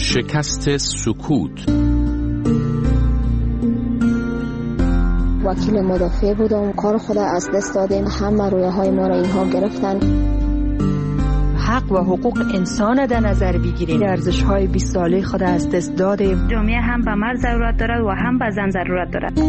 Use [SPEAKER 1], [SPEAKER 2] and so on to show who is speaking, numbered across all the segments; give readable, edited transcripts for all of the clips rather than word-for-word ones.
[SPEAKER 1] شکست سکوت.
[SPEAKER 2] وکیل مدافع بودم، کار خود از دست دادیم، همه رویاهای ما را اینها گرفتن.
[SPEAKER 3] حق و حقوق انسان در نظر بگیریم، ارزش‌های 20 ساله خود از دست دادیم.
[SPEAKER 4] جامعه هم به مرد ضرورت دارد و هم به زن ضرورت دارد.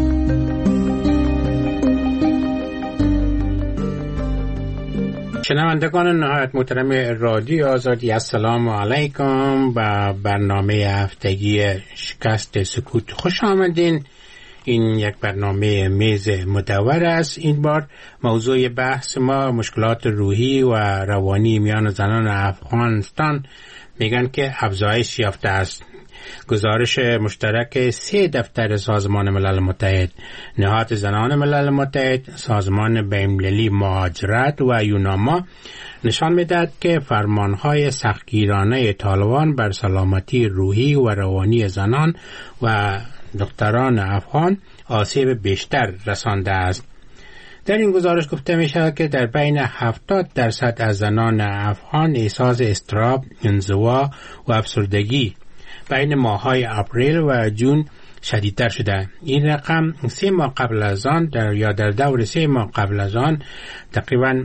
[SPEAKER 5] شنوندگان نهایت محترم رادیو آزادی، السلام علیکم و برنامه هفتگی شکست سکوت خوش آمدین. این یک برنامه میز مدور است. این بار موضوع بحث ما مشکلات روحی و روانی میان زنان افغانستان میگن که افزایش یافته است. گزارش مشترک 3 دفتر سازمان ملل متحد، نهاد زنان ملل متحد، سازمان بین‌المللی مهاجرت و یوناما نشان می‌دهد که فرمانهای سختگیرانه طالبان بر سلامتی روحی و روانی زنان و دختران افغان آسیب بیشتر رسانده است. در این گزارش گفته می شود که در بین 70% از زنان افغان احساس اضطراب، انزوا و افسردگی بین ماه‌های اپریل و جون شدیدتر شده. این رقم 3 ماه قبل از آن در دور 3 ماه قبل از آن تقریباً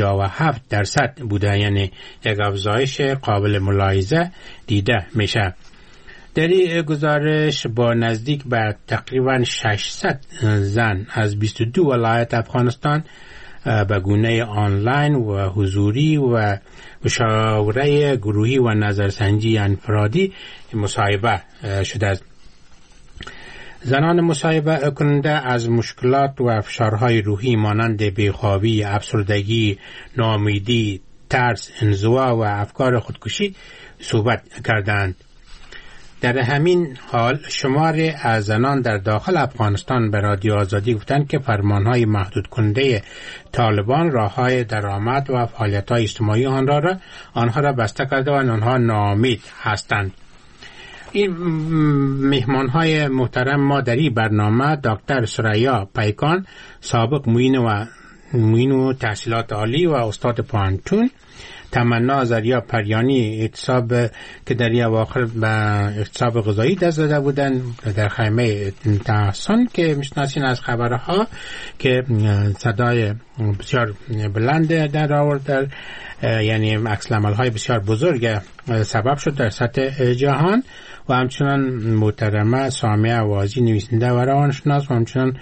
[SPEAKER 5] 57% بوده، یعنی یک افزایش قابل ملاحظه دیده میشه. در این گزارش با نزدیک به تقریباً 600 زن از 22 ولایت افغانستان به گونه آنلاین و حضوری و مشاوره گروهی و نظرسنجی انفرادی مصاحبه شده است. زنان مصاحبه کننده از مشکلات و فشارهای روحی مانند بیخوابی، افسردگی، ناامیدی، ترس، انزوا و افکار خودکشی صحبت کردند. در همین حال شماری از زنان در داخل افغانستان به رادیو آزادی گفتند که فرمانهای محدود کننده طالبان راههای درآمد و فعالیت‌های اجتماعی آنها را بسته کرده و آنها ناامید هستند. این مهمانهای محترم ما در این برنامه دکتر سریا پیکان، سابق معین و تحصیلات عالی و استاد پوهنتون، تمنا زریا پریانی، اعتصاب که در اواخر به اعتصاب غذایی دست داده بودن در خیمه تحسن که میشناسین از خبرها که صدای بسیار بلند در آورد، یعنی عکس العمل‌های بسیار بزرگ سبب شد در سطح جهان، و همچنان محترمه سامیه وازی، نویسنده و روانشناس، و همچنان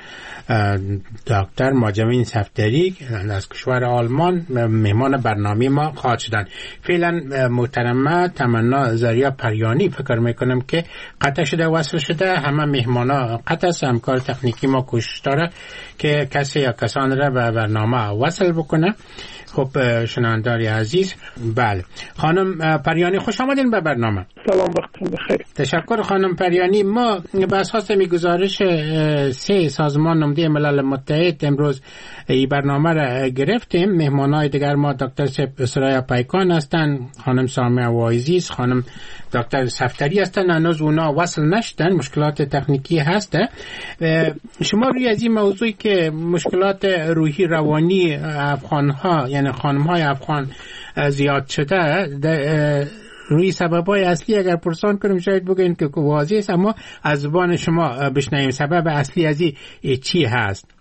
[SPEAKER 5] دکتر ماجمین صفدری از کشور آلمان مهمان برنامه ما خواهد شدن. فعلا محترمه تمنا زریا پریانی فکر میکنم که قطع شده، وصل شده. همه مهمانا قطع است. همکار تکنیکی ما کوشش داره که کسی یا کسان را به برنامه وصل بکنه. خب شنوندگان عزیز، بله خانم پریانی خوش آمدین به برنامه.
[SPEAKER 6] سلام، وقتتون بخیر.
[SPEAKER 5] تشکر خانم پریانی. ما به اساس گزارش 3 سازمان عمده ملل متحد امروز این برنامه را گرفتیم. مهمانای دیگر ما دکتر سریا پیکان هستند، خانم سامیه وایزی، خانم دکتر صفدری هستند. هنوز اونا وصل نشدن، مشکلات تکنیکی هسته. شما روی از این موضوعی که مشکلات روحی روانی افغان‌ها یعنی خانم‌های افغان زیاد شده، روی سبب‌های اصلی اگر پرسان کنیم شاید بگین که واضح است، اما از زبان شما بشنویم سبب اصلی از این چی هست؟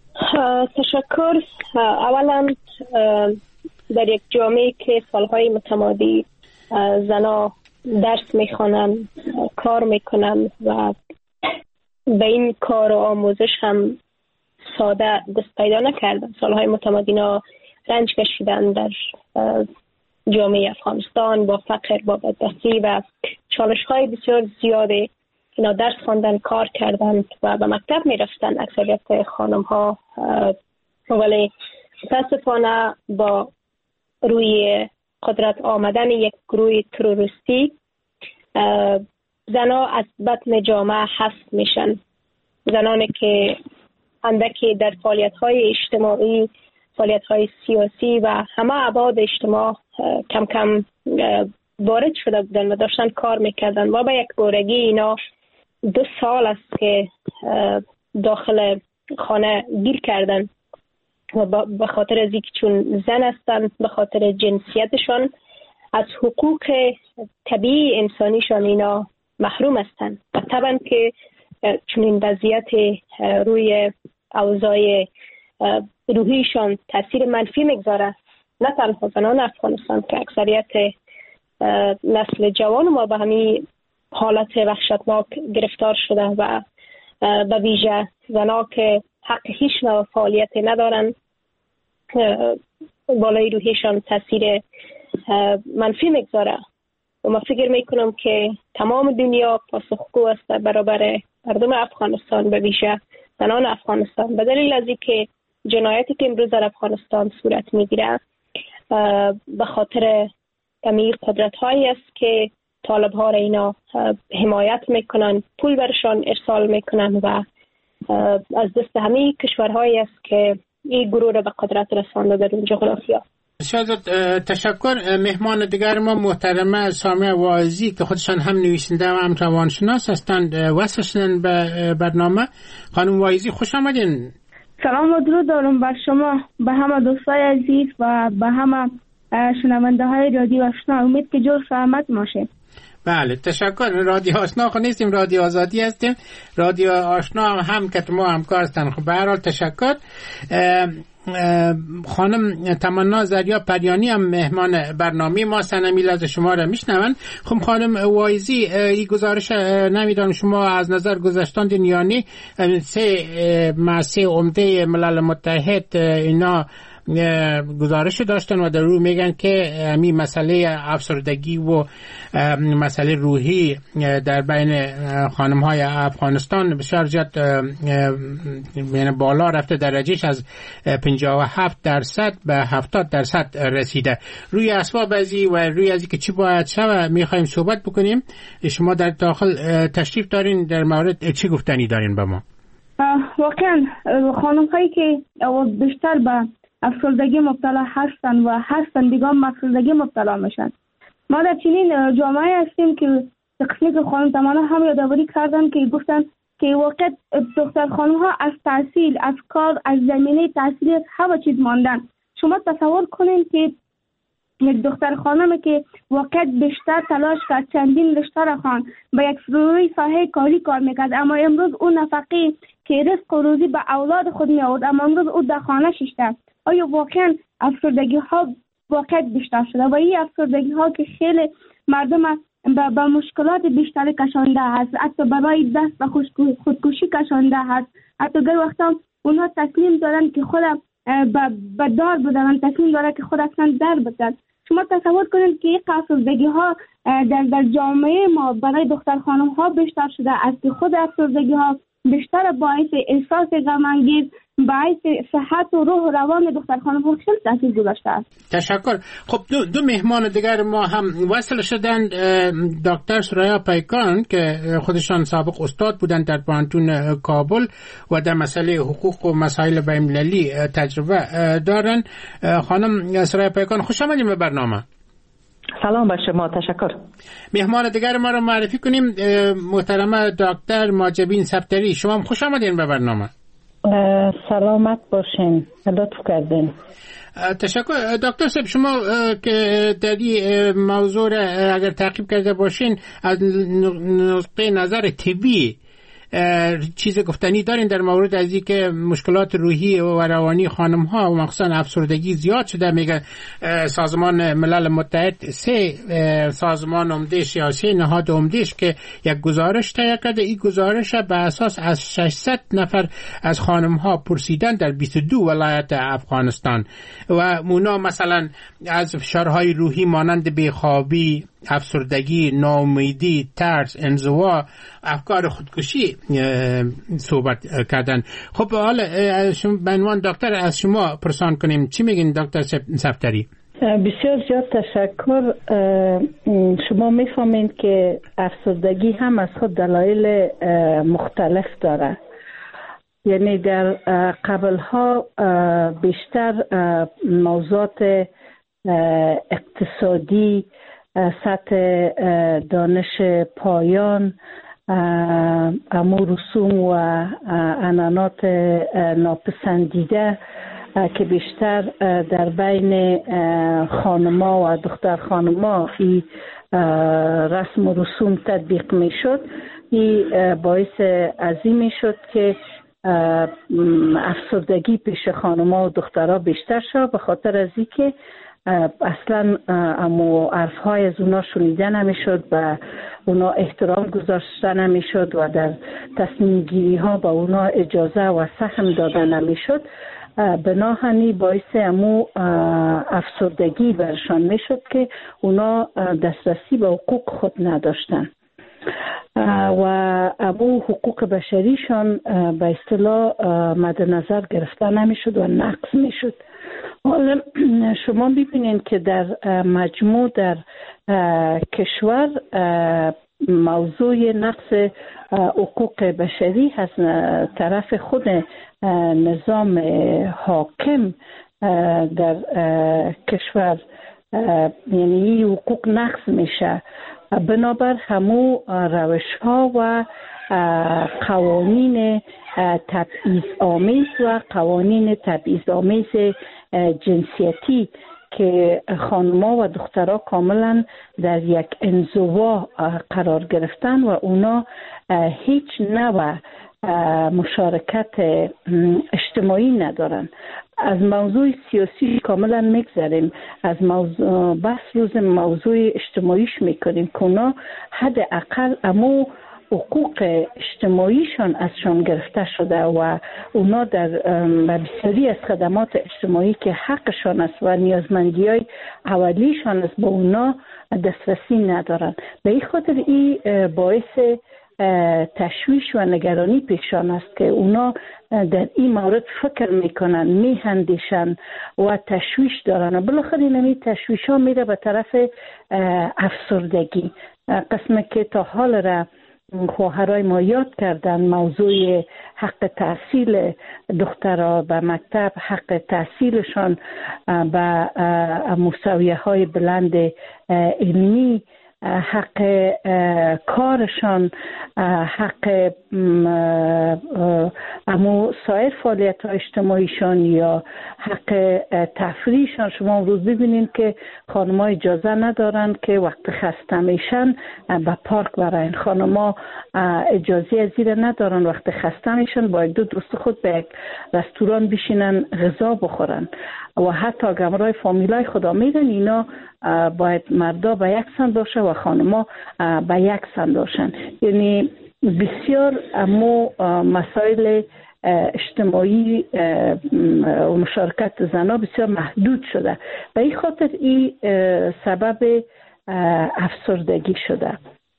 [SPEAKER 6] تشکر. اولا در یک جامعه که سالهای متمادی زنها درس میخوانند، کار میکنند و به این کار و آموزش هم ساده دست پیدا نکردن، سالهای متمادینا رنج کشیدن در جامعه افغانستان با فقر، با بدبختی و چالش‌های بسیار زیاده. اینا درس خواندن، کار کردن و به مکتب میرفتن اکثریت خانم‌ها، ولی متاسفانه با روی قدرت آمدن یک گروه تروریستی زنها از بطن جامعه حذف میشن. زنانی که اندکی در فعالیت‌های اجتماعی، فعالیت‌های سیاسی و همه ابعاد اجتماع کم کم وارد شده بودن و داشتن کار میکردن و به یک بارگی اینا 2 سال است که داخل خانه گیر کردن و به خاطر از اینکه چون زن هستن، به خاطر جنسیتشون از حقوق طبیعی انسانیشان اینا محروم هستند و طبعا که چون این وضعیت روی اوضاع روحیشان تاثیر منفی میگذاره، نه تنها زنان افغانستان که اکثریت نسل جوان ما به همین حالت وحشتناک گرفتار شده و به ویژه زنان که حق هیچ نوع فعالیت ندارن، بالای روحیشان تاثیر منفی میگذاره و من فکر میکنم که تمام دنیا پاسخگو است برابر مردم افغانستان، به ویژه زنان افغانستان، به دلیل از اینکه جنایتی که امروز در افغانستان صورت میگیره به خاطر کمی قدرت هایی است که طالب ها را اینا حمایت میکنن، پول برشان ارسال میکنن و از دست همه کشورهایی است که این گروه را به قدرت رسانده در اون جغرافیا.
[SPEAKER 5] شاید تشکر. مهمان دیگر ما محترمه سامیه واعظی که خودشان هم نویسنده و هم روانشناس هستند وصل شدن به برنامه. خانم واعظی خوش آمدین.
[SPEAKER 7] سلام و درود دارم بر شما، به همه دوستای عزیز و به همه شنونده های رادیو آشنا. امید که جور سلامت باشه.
[SPEAKER 5] بله تشکر. رادیو آشنا خو نیستیم، رادیو آزادی هستیم. رادیو آشنا هم که ما همکار هستن. خب به هر حال تشکر. خانم تمنا زریا پریانی هم مهمان برنامه ما سنمیل از شما را میشنون. خب خانم واعظی، این گزارش نمیدونم شما از نظر گذشتان دنیانی سه عمده ملل متحد اینا گزارش داشتن و در رو میگن که همین مسئله افسردگی و مسئله روحی در بین خانم های افغانستان بسیار زیاد یعنی بالا رفته، درجهش از 57% به 70% رسیده. روی اسباب ازی و روی ازی که چی باید شود میخوایم صحبت بکنیم. شما در داخل تشریف دارین، در مورد چی گفتنی دارین به ما؟
[SPEAKER 7] واقعا خانم هایی که بیشتر به افسردگی مبتلا هستن دیگه افسردگی مبتلا میشن. ما در چنین جامعه هستیم که تقسیم خانم تماما هم یادآوری کردن که گفتن که واقعا دختر خانم ها از تحصیل، از کار، از زمینه تحصیلی همه چیز ماندن. شما تصور کنین که یک دختر خانمی که واقعا بیشتر تلاش کرد، چندین رشته را خوان، به یک روی ساحه کاری کار میکرد، اما امروز اون نفقه که رزق و روزی به اولاد خود می آورد اما امروز او در خانه شیشته. آیا واقعا افسردگی ها واقعا بیشتر شده و این افسردگی ها که خیلی مردم به مشکلات بیشتری کشانده هست، حتی برای دست به خودکشی کشانده هست، حتی گر وقتا اونها تصمیم دارن که خود به دار بدن، تصمیم دارن که خود اصلا در بدن. شما تصور کنید که این افسردگی ها در جامعه ما برای دختر خانم ها بیشتر شده است که خود افسردگی ها بیشتر باعث احساس غم‌انگیز، باعث صحت و روح و روان دختر خانم ها خیلی تاثیر گذاشته است.
[SPEAKER 5] تشکر. خب دو مهمان دیگر ما هم وصل شدند. دکتر سریا پیکان که خودشان سابق استاد بودند در پانتون کابل و در مسئله حقوق و مسائل بین‌المللی تجربه دارند. خانم سریا پیکان خوش آمدید به برنامه.
[SPEAKER 8] سلام به شما، تشکر.
[SPEAKER 5] مهمان دیگر ما رو معرفی کنیم. محترمه دکتر ماجبین صفتری، شما هم خوش آمدین به برنامه.
[SPEAKER 8] سلامت باشین، لطف کردین.
[SPEAKER 5] تشکر. دکتر صاحب، شما که در این موضوع اگر تعقیب کرده باشین از نقطه نظر طبی چیز گفتنی دارین در مورد از این که مشکلات روحی و روانی خانم ها و مخصوصا افسردگی زیاد شده؟ میگه سازمان ملل متحد 3 سازمان عمده سیاسی نهاد عمدهش که یک گزارش تهیه کرده، این گزارش به اساس از 600 نفر از خانم ها پرسیدن در 22 ولایت افغانستان و اونا مثلا از فشارهای روحی مانند بیخوابی، افسردگی، ناامیدی، ترس، انزوا، افکار خودکشی صحبت کردن. خب حالا به عنوان دکتر از شما پرسان کنیم، چی میگین دکتر صفتری؟
[SPEAKER 8] بسیار زیاد تشکر. شما میفهمید که افسردگی هم از خود دلایل مختلف داره. یعنی در قبلها بیشتر موضوعات اقتصادی، سطح دانش پایان، امور رسوم و عنعنات ناپسندیده که بیشتر در بین خانما و دختر خانما این رسم و رسوم تطبیق می شد، این باعث عظیمی شد که افسردگی پیش خانما و دخترها بیشتر شد، به خاطر از اینکه اصلا امو عرفهای از اونا شنیده نمیشد و اونا احترام گذاشته نمیشد و در تصمیم گیری ها با اونا اجازه و سهم داده نمیشد. بناهنی باعث امو افسردگی برشان میشد که اونا دسترسی به حقوق خود نداشتن و امو حقوق بشریشان به اصطلاح مد نظر گرفته نمیشد و نقض میشد. حالا شما ببینید که در مجموع در کشور موضوع نقض حقوق بشری از طرف خود نظام حاکم در کشور، یعنی حقوق نقض میشه. بنابر همو روش ها و قوانین تبعیض آمیز و قوانین تبعیض آمیز جنسیتی که خانم‌ها و دخترها کاملا در یک انزوا قرار گرفتن و اونا هیچ نوع مشارکت اجتماعی ندارن. از موضوع سیاسی کاملا میگذریم، از موضوع بس روز موضوع اجتماعیش میکنیم که اونا حداقل امو حقوق اجتماعیشان ازشان گرفته شده و اونا در بسیاری از خدمات اجتماعی که حقشان است و نیازمندی های اولیشان است به اونا دسترسی ندارن. به این خاطر این باعث تشویش و نگرانی پیشان است که اونا در این مورد فکر میکنن، میهندیشن و تشویش دارن و بالاخره این تشویش ها میره به طرف افسردگی. قسمی که تا حال را خواهرای ما یاد کردن، موضوع حق تحصیل دخترها به مکتب، حق تحصیلشان به مساویه های بلند علمی، حق کارشان، حق امو سایر فعالیت های اجتماعیشان یا حق تفریحشان. شما امروز ببینید که خانم‌ها اجازه ندارن که وقت خسته میشن به پارک برن. خانم‌ها اجازه از این ندارن وقت خسته میشن با یک دو دوست خود به یک رستوران بشینن غذا بخورن و حتی گمرای فامیلای خدا میرن. اینا باید مردا به یک سن باشه و خانم‌ها به یک سن باشن. یعنی بسیار امو مسائل اجتماعی و مشارکت زنها بسیار محدود شده. به این خاطر این سبب افسردگی شده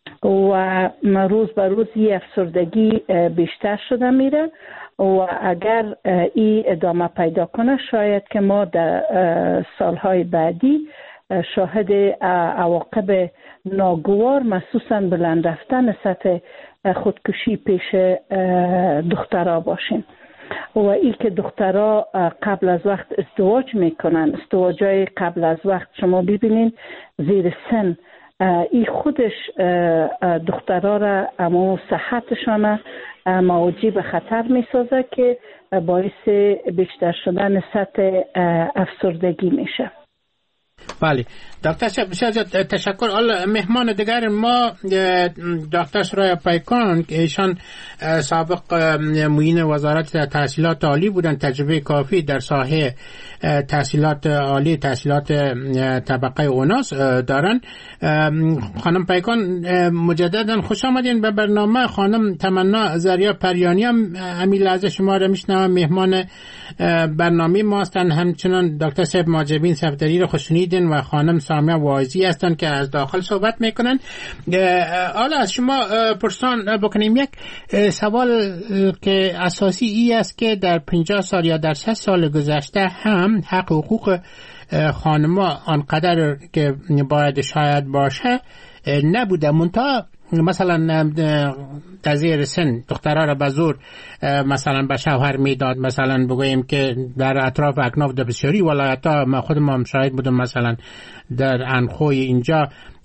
[SPEAKER 8] و روز به روز این افسردگی بیشتر شده میره و اگر این ادامه پیدا کنه شاید که ما در سالهای بعدی شاهد عواقب ناگوار مخصوصا بلند رفتن سطح خودکشی پیش دخترها باشیم و این که دخترها قبل از وقت ازدواج میکنن، ازدواجای قبل از وقت شما ببینین زیر سن، این خودش دخترها را اما صحتشان موجب به خطر میسازه که باعث بیشتر شدن سطح افسردگی میشه.
[SPEAKER 5] بله دکتر صاحب بسیار تشکر. حالا مهمان دیگر ما دکتر سرای پیکان که ایشان سابق معین وزارت تحصیلات عالی بودن، تجربه کافی در ساحه تحصیلات عالی، تحصیلات طبقه اوناس دارن. خانم پیکان مجددا خوش آمدین به برنامه. خانم تمنا زریا پریانی هم همین لحظه شما را میشنوم، مهمان برنامه ما هستن. همچنان دکتر صاحب ماجبین صفدری رو خوشنیدین و خانم سامیه واعظی هستن که از داخل صحبت میکنن. حالا از شما پرسان بکنیم، یک سوال که اساسی ای است که در 50 سال یا در 100 سال گذشته هم حق حقوق خانما آنقدر که باید شاید باشه نبوده. منتها مثلا در زیر سن دخترها را به زور مثلا به شوهر میداد. مثلا بگوییم که در اطراف اکناف در بسیاری ولایت‌ها، ما خودم هم شاهد بودم، مثلا در انخوی اینجا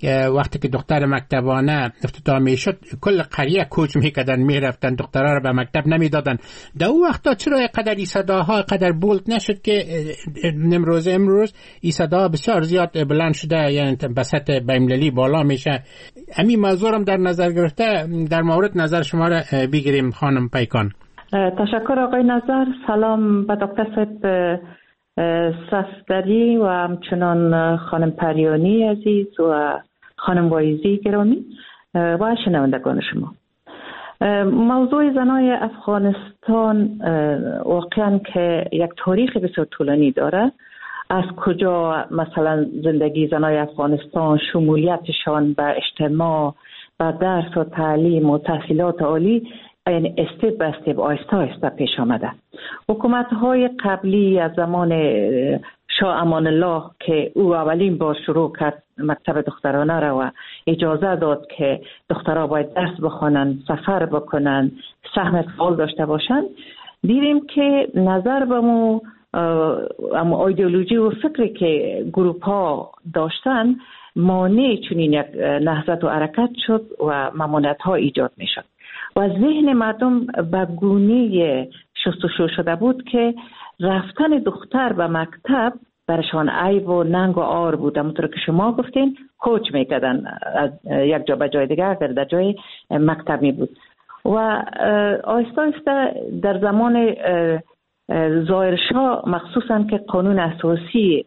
[SPEAKER 5] وقتی که دختر مکتبانه افتتاح میشد کل قریه کوچ میکردن میرفتن، دخترها رو به مکتب نمیدادن. در اون وقتا چرا اینقدر این صداها اینقدر بولد نشد که امروز این صداها بسیار زیاد بلند شده، یعنی بسط بین‌المللی بالا میشه؟ همین موضوع هم در نظر گرفته در مورد نظر شما را بگیریم خانم پیکان.
[SPEAKER 8] تشکر آقای نظر. سلام به دکتر صاحب صفدری و همچنان خانم پریانی عزیز و خانم وایزی گرامی و شنوندگان شما. موضوع زنای افغانستان واقعا که یک تاریخ بسیار طولانی داره. از کجا مثلا زندگی زنای افغانستان، شمولیتشان به اجتماع، به درس و تعلیم و تحصیلات عالی، یعنی استپ به استپ آهسته آهسته پیش آمده. حکومت‌های قبلی از زمان شاه امان الله که او اولین بار شروع کرد مکتب دخترانه را و اجازه داد که دخترها باید درس بخوانند، سفر بکنند، سهم فعال داشته باشند، دیدیم که نظر به اما ایدئولوژی و فکری که گروپ ها داشتن مانع چنین یک نهضت و حرکت شد و ممانعت ها ایجاد می شد و ذهن مردم به گونه شستشو شده بود که رفتن دختر به مکتب برشان عیب و ننگ و عار بود. همونطور که شما گفتین کوچ میکردن از یک جا به جای دیگر اگر در جای مکتب می بود و آهسته آهسته در زمان ظاهرشاه مخصوصا که قانون اساسی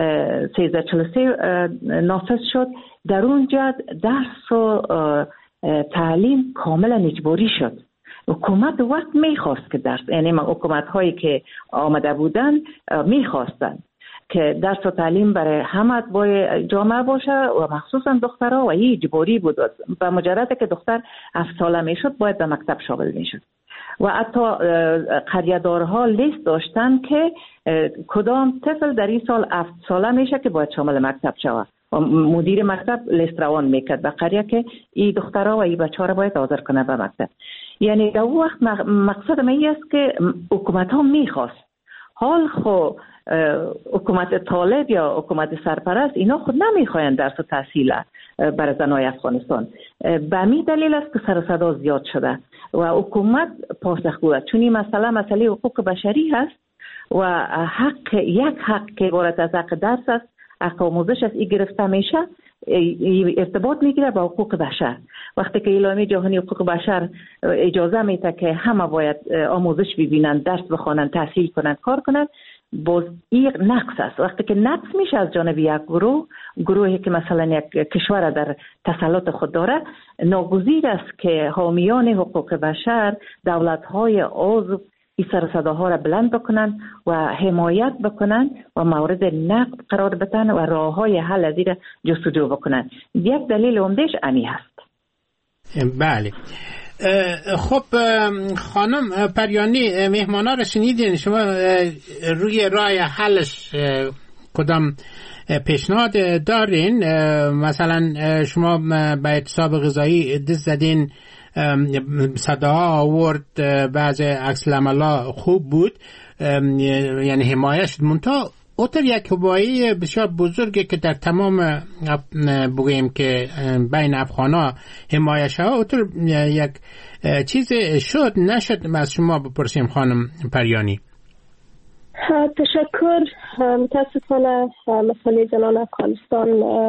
[SPEAKER 8] 1343 نافذ شد، در اونجا درس و تعلیم کاملا اجباری شد. حکومت وقت میخواست که درس، یعنی حکومت هایی که آمده بودن میخواستن که درس و تعلیم برای همه باید جامعه باشه و مخصوصا دخترها و این اجباری بود. به مجرد که دختر 7 ساله میشد باید به مکتب شامل میشد و حتی قریه‌دارها لیست داشتن که کدام طفل در این سال 7 ساله میشه که باید شامل مکتب شود و مدیر مکتب لیست روان میکرد به قریه که این دخترها و این بچه‌ها را باید حاضر کنه به مکتب. یعنی در وقت مقصد من این است که حکومت ها میخواست. حال خو حکومت طالب یا حکومت سرپرست اینا خود نمیخواین درس و تحصیل برای زنای افغانستان. به همین دلیل است که سر و صدا زیاد شده و حکومت پاسخگو است، چون این مسئله حقوق بشری هست و یک حق که عبارت از حق درس است، حق آموزش است، این گرفته میشه ارتباط میگیره با حقوق بشر. وقتی که اعلامیه جهانی حقوق بشر اجازه میده که همه باید آموزش ببینن، درس بخوانن، تحصیل کنن، کار کنن، باز این نقص است. وقتی که نقص میشه از جانب یک گروهی که مثلا یک کشور در تسلط خود داره، ناگزیر است که حامیان حقوق بشر، دولت‌های عضو این سر صداها را بلند بکنن و حمایت بکنن و مورد نقد قرار بدن و راه‌های حل از این جستجو بکنن. یک دلیل عمده‌اش امی هست.
[SPEAKER 5] بله. خب خانم پریانی، مهمانا رو شنیدین، شما روی راه حلش کدام پیشنهاد دارین؟ مثلا شما به اعتصاب غذایی دست زدین، صداها آورد، بعض عکس العملا خوب بود، یعنی حمایه شد، منتها اوتر یک حمایه بسیار بزرگی که در تمام بگوییم که بین افغانا حمایه شد، اوتر یک چیز شد نشد؟ از شما بپرسیم خانم پریانی.
[SPEAKER 6] تشکر. متاسفانه مسئله زنان افغانستان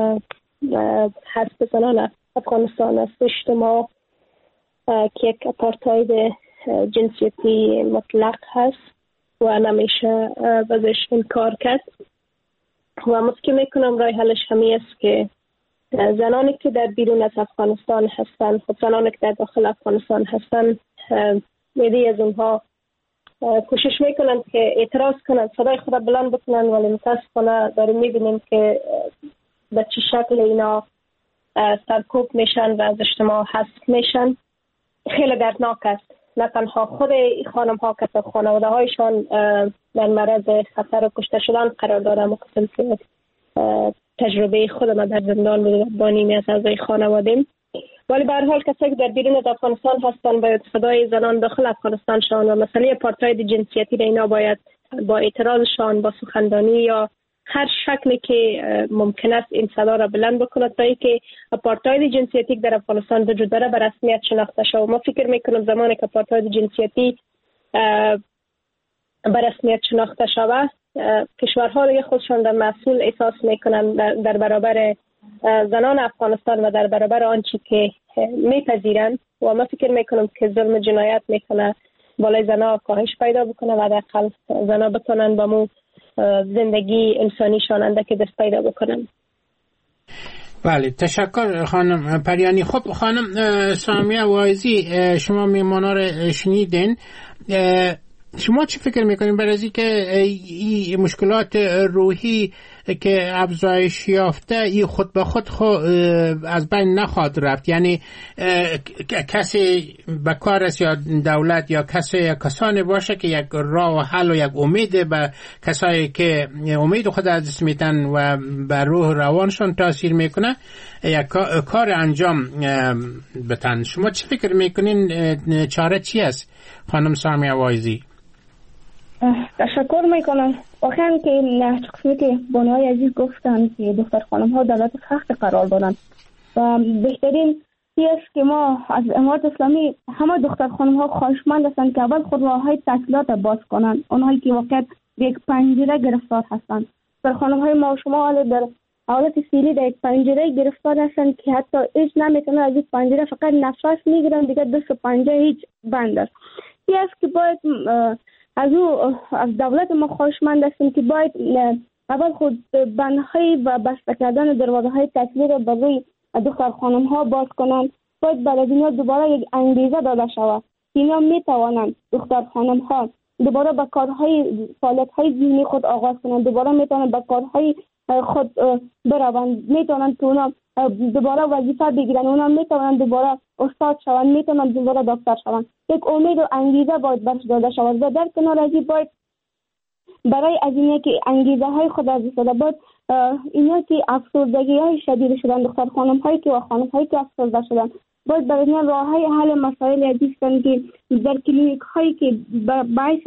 [SPEAKER 6] حرف زنان افغانستان است اجتماع که یک اپارتاید جنسیتی مطلق هست و نمیشه ازش انکار کرد و مسکن میکنم رای حلش همی است که زنانی که در بیرون از افغانستان هستند، خب زنانی که در داخل افغانستان هستند، میدی از اونها کوشش میکنند که اعتراض کنند، صدای خود بلند بکنند، ولی متاسفانه داریم میبینیم که به چه شکل اینا سرکوب میشن و از اجتماع حذف میشن. خیلی دردناک است. نه تنها خود خانم ها که خانواده هایشان در معرض خطر کشته شدن قرار دارن، مقصد که تجربه خودم در زندان بوده با نیمی از اعضای خانواده‌ام، ولی به هر حال کسایی که در بیرون از افغانستان هستن باید صدای زنان داخل افغانستان شان و مسئله آپارتاید جنسیتی را اینا باید با اعتراضشان، با سخنرانی یا هر شکلی که ممکن است این صدا را بلند بکند تا اینکه آپارتاید جنسیتی در افغانستان وجود داره به رسمیت شناخته شود. ما فکر میکنم زمانی که آپارتاید جنسیتی به رسمیت شناخته شود کشورها روی خودشان در مسئول احساس میکنند در برابر زنان افغانستان و در برابر آنچه که میپذیرند و ما فکر میکنم که ظلم جنایت میکنه بالای زنها کاهش پیدا بکنه و حداقل زنها بتونن با مو زندگی انسانیشان اندک دست پیدا بکنن.
[SPEAKER 5] بله تشکر خانم پریانی. خب خانم سامیه وایزی شما میمانا رو شنیدین، شما چی فکر میکنین برای از اینکه این مشکلات روحی که افزایش یافته این خود به خود از بین نخواهد رفت؟ یعنی کسی به کار است یا دولت یا کسانی باشه که یک راه و حل و یک امید به کسایی که امید خود از دست میتن و به روح روانشون تاثیر میکنه یک کار انجام بتن. شما چی فکر میکنین چاره چی است خانم سامیه وایزی؟
[SPEAKER 7] تشکر میکنم. واقعا که قسمی که بانوهای عزیز گفتن که دختر خانم ها در حالت سخت قرار دارند و بهترین چیز است که ما از امارت اسلامی همه دختر خانم ها خواهشمند هستند که اول خود راه های تحصیلات باز کنند، آنهایی که واقعا یک پنجره گرفتار هستند. دختر خانم های ما و شما در حالت سیلی در یک پنجره گرفتار هستند که حتی هیچ نمیتونن از این پنجره، فقط نفس میگیرن دیگه دست پنجره هیچ بند است. این است که باید از دولت ما خواهشمند هستیم که باید اول خود بندهای و بسته کردن دروازه های تحصیلی را بر روی دختر خانم ها باز کنند. باید برای اینها دوباره یک انگیزه داده شود. اینا می توانند دختر خانم ها دوباره به کارهای فعالیت های ذهنی خود آغاز کنند، دوباره می توانند به کارهای خود بروند، می توانند که اونا دوباره وظیفه بگیرن، اونا می توانند دوباره استاد شوند، می توانند دوباره دکتر شوند. یک امید و انگیزه باید برش داده شود و در کنار از این باید برای از اینه که انگیزه های خود از داده باید اینا که افسردگی های شدید شدن، دختر خانم هایی که و خانم هایی که افسرده شدن، باید برای اینا راه های حل مسائل عزیزن که در کلینیک هایی که باعث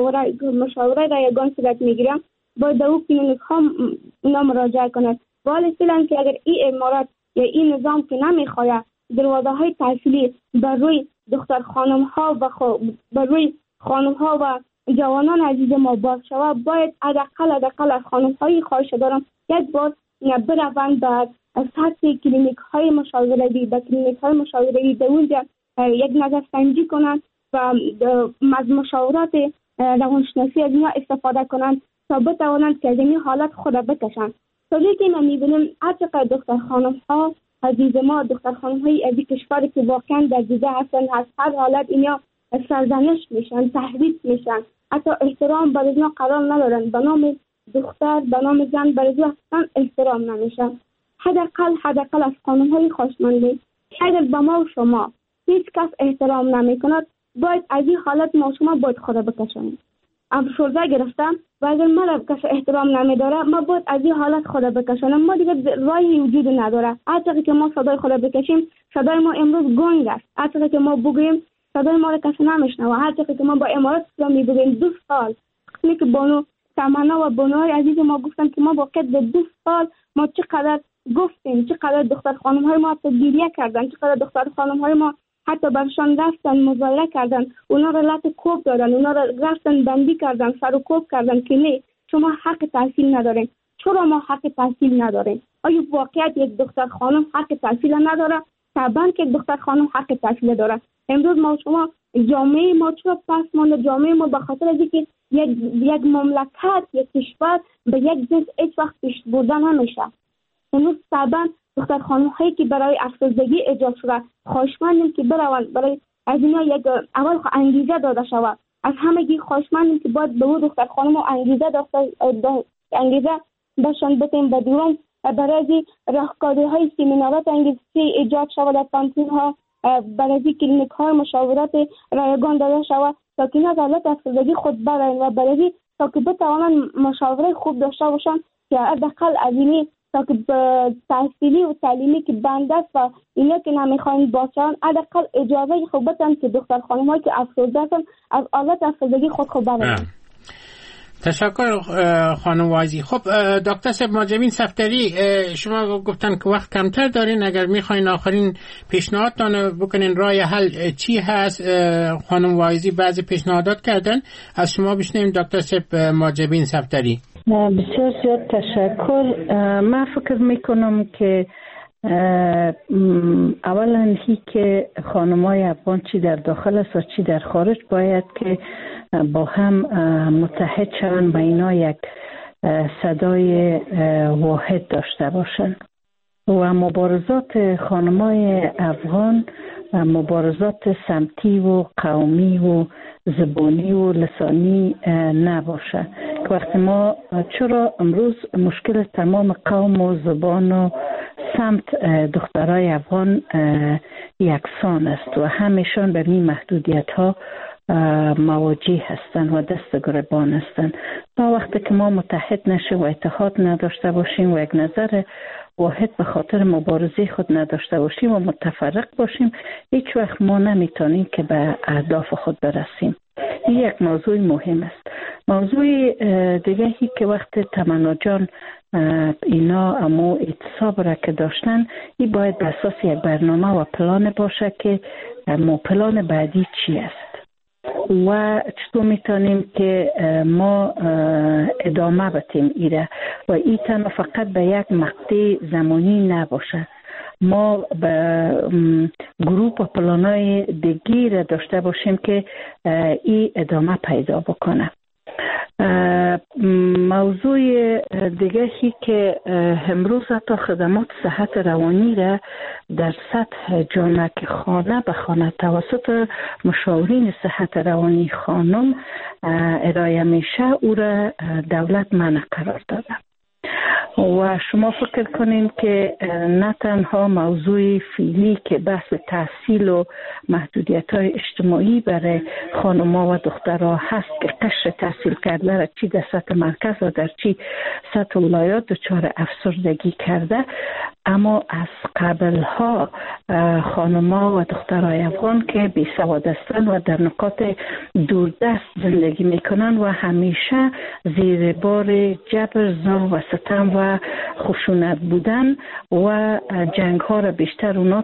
[SPEAKER 7] مشاوره رایگان صورت میگیرن باید در اون کلینیک ها اینا مراجعه کنند. ولی فعلا که اگر این امارات یا این نظام که نمیخواد دروازه های تحصیلی بر روی دختر خانم ها و بر روی خانم ها و جوانان عزیز ما باز شود، باید حداقل از خانم هایی خواهش دارم یک بار بروند به سطح کلینیک های مشاوره‌ای، به کلینیک های مشاوره‌ای در اونجا یک نظر سنجی کنند و از مشاورات روانشناسی از اینا استفاده کنند تا بتوانند که از این حالت خود بکشند. طوری که ما میبینیم هرچقدر دختر خانم ها عزیز ما، دختر خانم های از کشوری که واقعا در دیده هستن، از هر حالت اینا سرزنش میشن، تهدید میشن، حتی احترام برای اینا قرار ندارن، به نام دختر به نام زن برای اینا اصلا احترام نمیشن. حداقل از قانون های خواستمندی اگر به ما و شما هیچ کس احترام نمیکند، باید از این حالت ما شما باید خود بکشیم. افسرده گرفتم و اگر من کس احترام نمیداره ما باید از این حالت خود بکشیم. ما دیگه راهی وجود نداره. هرچقدر که ما صدای خود بکشیم صدای ما امروز گنگ است. هرچقدر که ما بگوییم صدای ما را کسی نمیشنوه. هرچقدر که ما با امارات اسلامی بگوییم 2 سال وقتی که بانو تمنا و بانوهای عزیز ما گفتن که ما واقعا به 2 سال ما چقدر گفتیم، چقدر دختر خانم های ما حتی گریه کردن، چقدر دختر خانم های ما حتی برشان رفتن مظاهره کردن، اونا را لط کوب دادن، اونا را رفتن بندی کردن، سر و کوب کردن که نه شما حق تحصیل ندارین. چرا ما حق تحصیل نداریم؟ آیا واقعیت یک دختر خانم حق تحصیل نداره؟ طبعا که دختر خانم حق تحصیل داره. امروز ما شما جامعه ما چرا پس مانده؟ جامعه ما به خاطر از اینکه یک مملکت، یک کشور به یک جنس هیچ وقت پیش بردن نمیشه. امروز طبعا دختر خانم هایی که برای افسردگی ایجاد شده خواهشمندیم که بروند، برای از اینا یک اول انگیزه داده شود. از همگی خواهشمندیم که باید به اون دختر خانم انگیزه بشن بتیم به دوم برای راهکاری های سمینارات انگیزه ایجاد شود در پانتین ها، برای کلینیک های مشاورات رایگان داده شود تا که اینا از حالت افسردگی خود برن و برای تا که بتوانند مشاوره خوب داشته باشن که حداقل از اینی تا که تحصیلی و تعلیمی که بند است و اینا که نمیخواین باشن حداقل اجازه خوب بدن که دختر خانم هایی که افسرده هستن از حالت افسردگی خود برن.
[SPEAKER 5] تشکر خانم وایزی. خب دکتر صاحب ماجبین صفدری، شما گفتن که وقت کمتر دارین، اگر میخواین آخرین پیشنهادتان بکنین راه حل چی هست؟ خانم وایزی بعضی پیشنهادات کردن، از شما بشنویم دکتر صاحب ماجبین صفدری.
[SPEAKER 8] بسیار زیاد تشکر. من فکر میکنم که اولا هی که خانمای افغان چی در داخل است و چی در خارج باید که با هم متحد شوند و اینا یک صدای واحد داشته باشند و مبارزات خانمای افغان مبارزات سمتی و قومی و زبانی و لسانی نباشه. که وقتی ما چرا امروز مشکل تمام قوم و زبان و سمت دخترای افغان یکسان است و همیشان به این محدودیت ها مواجه هستند و دست گریبان هستند. تا وقتی که ما متحد نشیم و اتحاد نداشته باشیم و یک نظر واحد به خاطر مبارزه خود نداشته باشیم و متفرق باشیم، هیچ وقت ما نمیتونیم که به اهداف خود برسیم. این یک موضوع مهم است. موضوع دیگهی که وقت تمنا جان اینا امو اعتصاب را که داشتن، این باید به اساس یک برنامه و پلان باشه که پلان بعدی چی است و چطور میتونیم که ما ادامه بدیم ایره و این تنها فقط به یک مقطع زمانی نباشه. ما به گروپ و پلانای دیگی را داشته باشیم که این ادامه پیدا بکنه. موضوع دیگهی که امروز حتی خدمات صحت روانی را در سطح جامعه که خانه به خانه توسط مشاورین صحت روانی خانم ارائه میشه، او را دولت منع قرار داده. و شما فکر کنین که نه تنها موضوع فعلی که بحث تحصیل و محدودیت های اجتماعی برای خانم‌ها و دخترها هست که قشر تحصیل کرده را چی در سطح مرکز و در چی سطح ولایات دچار افسردگی کرده، اما از قبلها خانم‌ها و دخترای افغان که بی سواد هستند و در نقاط دوردست زندگی میکنن و همیشه زیر بار جبر، ظلم و ستم و خشونت بودن و جنگ ها را بیشتر اونا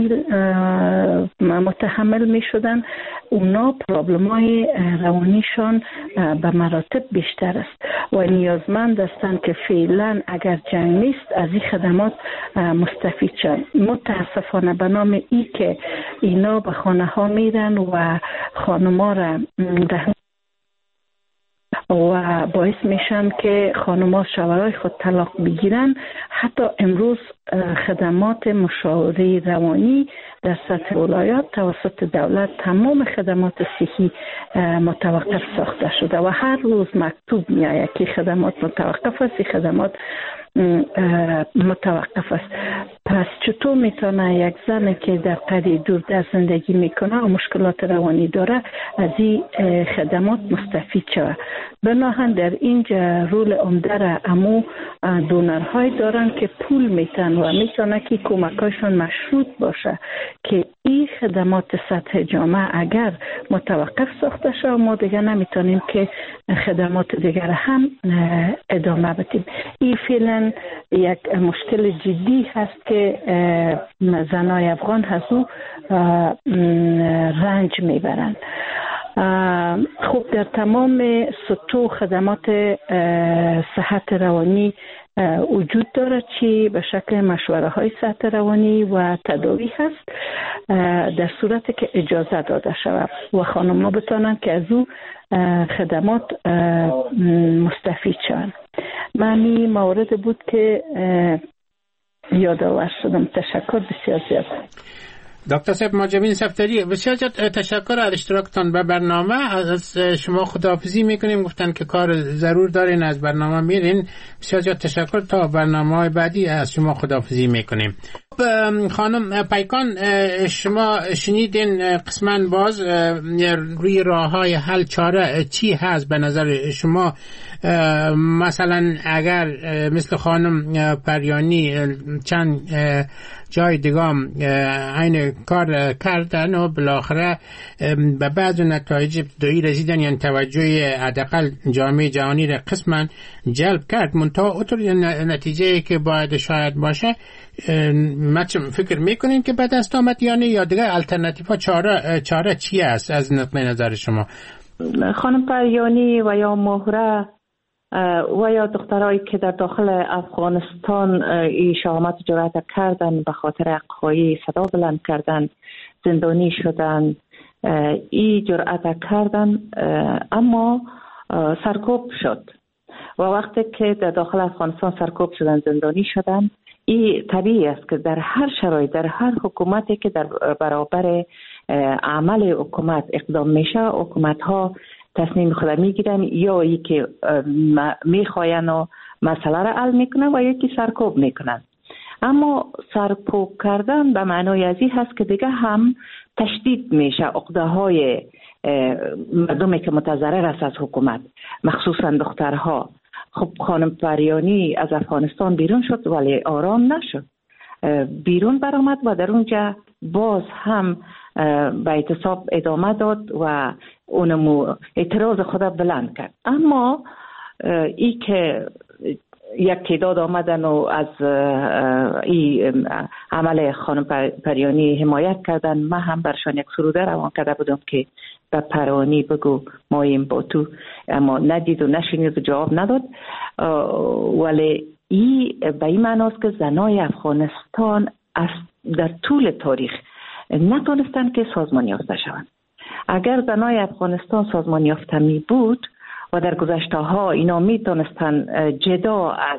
[SPEAKER 8] متحمل می شدن. اونا پرابلم های روانیشان به مراتب بیشتر است و نیازمند هستند که فعلا اگر جنگ نیست از این خدمات مستفید شن. متاسفانه به نام ای که اینا به خانه ها میرن و خانما را و باعث میشن که خانم‌ها شوهرای خود طلاق بگیرن. حتی امروز خدمات مشاوره روانی در سطح ولایات توسط دولت تمام خدمات صحی متوقف ساخته شده و هر روز مکتوب میآید که خدمات متوقف است، خدمات متوقف است. پس چطور میتونه یک زن که در قریه دوردست زندگی میکنه و مشکلات روانی داره از این خدمات مستفید شود؟ بناهن در اینجا رول عمده را امو دونرهای دارن که پول میتن و میتونه که کمکایشون مشروط باشه که این خدمات سطح جامعه اگر متوقف ساخته شد ما دیگه نمیتونیم که خدمات دیگر هم ادامه بدیم. این فعلا یک مشکل جدی هست که زنای افغان هزو رنج میبرند. خب در تمام سطوح خدمات صحت روانی وجود داره، چی به شکل مشوره های صحت روانی و تداوی هست در صورتی که اجازه داده شود و خانم ها بتانند که از او خدمات مستفید شوند. معنی مورد بود که یادآور شدم. تشکر بسیار زیاد.
[SPEAKER 5] دکتر صاحب ماجبین صفدری، بسیار زیاد تشکر از اشتراکتان به برنامه. از شما خداحافظی میکنیم، گفتن که کار ضرور دارین از برنامه میرین. بسیار زیاد تشکر. تا برنامه‌های بعدی از شما خداحافظی میکنیم. خانم پیکان، شما شنیدین قسماً باز روی راه‌های حل چاره چی هست به نظر شما؟ مثلا اگر مثل خانم پریانی چند جای دیگام این کار کردن و بالاخره به بعض نتایج ابتدایی رسیدن، یعنی توجه حداقل جامعه جهانی را قسما جلب کرد، منتها اونطور نتیجه که باید شاید باشه، فکر میکنین که به دست آمد یا دیگه الٹرناتیو ها چاره چی است از نقطه نظر شما؟
[SPEAKER 8] خانم پریانی و یا مهره و یا دخترایی که در داخل افغانستان ای شهامت جرأت کردن به خاطر حق‌خواهی صدا بلند کردن، زندانی شدن، ای جرأت کردن اما سرکوب شد و وقتی که در داخل افغانستان سرکوب شدن، زندانی شدن، این طبیعی است که در هر شرایط، در هر حکومتی که در برابر عمل حکومت اقدام میشه، حکومت ها تصمیم خود میگیرن یا ای که میخواین و مسئله را حل میکنن و یکی سرکوب میکنن. اما سرکوب کردن به معنای از این هست که دیگه هم تشدید میشه عقده های مردمی که متضرر است از حکومت، مخصوصا دخترها. خب خانم پریانی از افغانستان بیرون شد ولی آرام نشد، بیرون برآمد و در اونجا باز هم به اعتصاب ادامه داد و اونمو اعتراض خود بلند کرد. اما ای که یک تعداد آمدن و از این عمل خانم پریانی حمایت کردن، من هم برشان یک سروده روان کرده بودم که به پریانی بگو مایم با تو، اما ندید و نشنید و جواب نداد. ولی این به این معناست که زنای افغانستان در طول تاریخ نتونستن که سازمان یافته شوند. اگر زنای افغانستان سازمان یافته می بود و در گذشته ها اینا می تونستن جدا از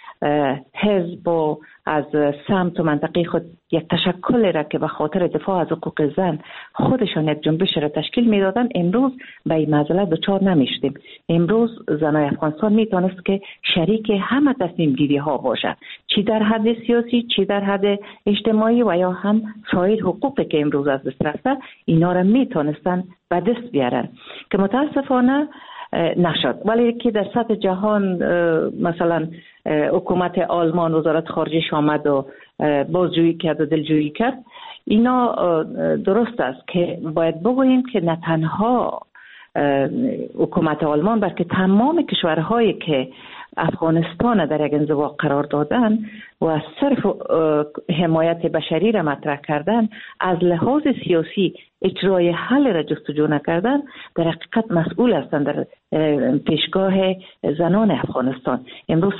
[SPEAKER 8] حزب و از سمت و منطقه خود یک تشکل را که به خاطر دفاع از حقوق زن خودشان یک جنبش را تشکیل می دادن، امروز به این معضله دچار نمی شدیم. امروز زنای افغانستان می تونست که شریک همه تصمیم گیری ها باشد، چی در حد سیاسی، چی در حد اجتماعی و یا هم سایر حقوقی که امروز از دست رفته، اینا را می تونستن به دست بیارن که متاسفانه نشد. ولی که در سطح جهان مثلا حکومت آلمان، وزارت خارجه آمد و بازجویی کرد و دلجویی کرد، اینا درست است که باید بگوییم که نه تنها حکومت آلمان بلکه تمام کشورهایی که افغانستان در یک انزوا قرار دادن و صرف حمایت بشری را مطرح کردن، از لحاظ سیاسی اجرای حل را جستجو نکردن، در حقیقت مسئول هستند در پیشگاه زنان افغانستان. امروز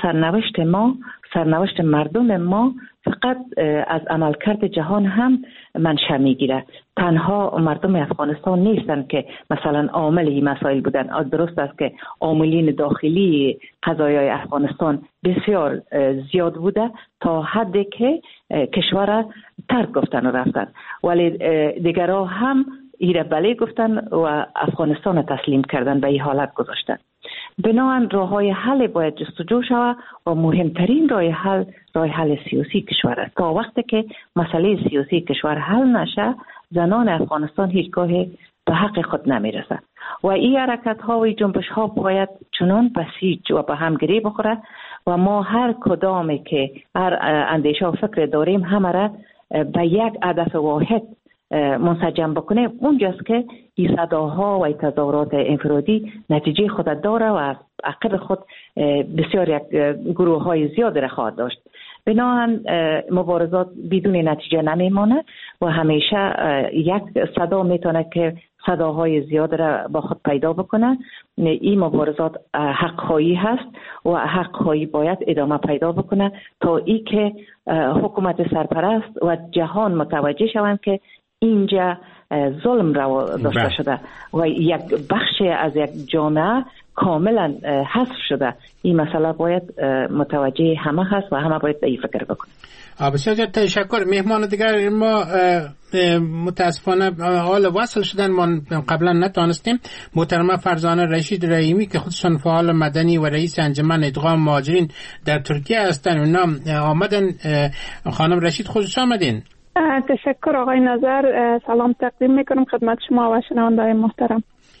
[SPEAKER 8] سرنوشت مردم ما فقط از عملکرد جهان هم منشأ میگیره. تنها مردم افغانستان نیستن که مثلا عامل این مسائل بودن. درست است که عاملین داخلی قضایای افغانستان بسیار زیاد بوده تا حدی که کشور ترک گفتن و رفتن، ولی دیگرها هم ایره بله گفتن و افغانستان تسلیم کردن، به این حالت گذاشتن. بنابراین راه‌های حل باید جستجو شود و مهمترین راه حل سیاسی کشور است. تا وقتی که مسئله سیاسی کشور حل نشه، زنان افغانستان هیچگاه به حق خود نمیرسه و این حرکت ها و این جنبش ها باید چنان بسیج و به هم گره بخوره و ما هر کدامی که هر اندیشه و فکر داریم همه را به یک هدف واحد منسجم بکنه. اونجاست که این صداها و این تظاهرات انفرادی نتیجه خود داره و از عقب خود بسیار یک گروه های زیاد را خواهد داشت. بنابراین مبارزات بدون نتیجه نمیمانه و همیشه یک صدا میتونه که صداهای زیاد را با خود پیدا بکنه. این مبارزات حق‌خواهی هست و حق‌خواهی باید ادامه پیدا بکنه تا ای که حکومت سرپرست و جهان متوجه شوند که اینجا ظلم را داشته شده و یک بخش از یک جامعه
[SPEAKER 9] کاملا حذف شده. این مسئله باید متوجه همه هست و همه باید به این فکر بکنه.
[SPEAKER 5] بسیار تشکر. مهمان دیگر ما متاسفانه حال وصل شدن، ما قبلا نتانستیم. محترمه فرزانه رشید رحیمی که خودشان فعال مدنی و رئیس انجمن ادغام مهاجرین در ترکیه هستند، اونا آمدن. خانم رشید خوش آمدین.
[SPEAKER 10] تشکر آقای نظر. سلام تقدیم میکنم خدمت شما و شنوندگان محترم.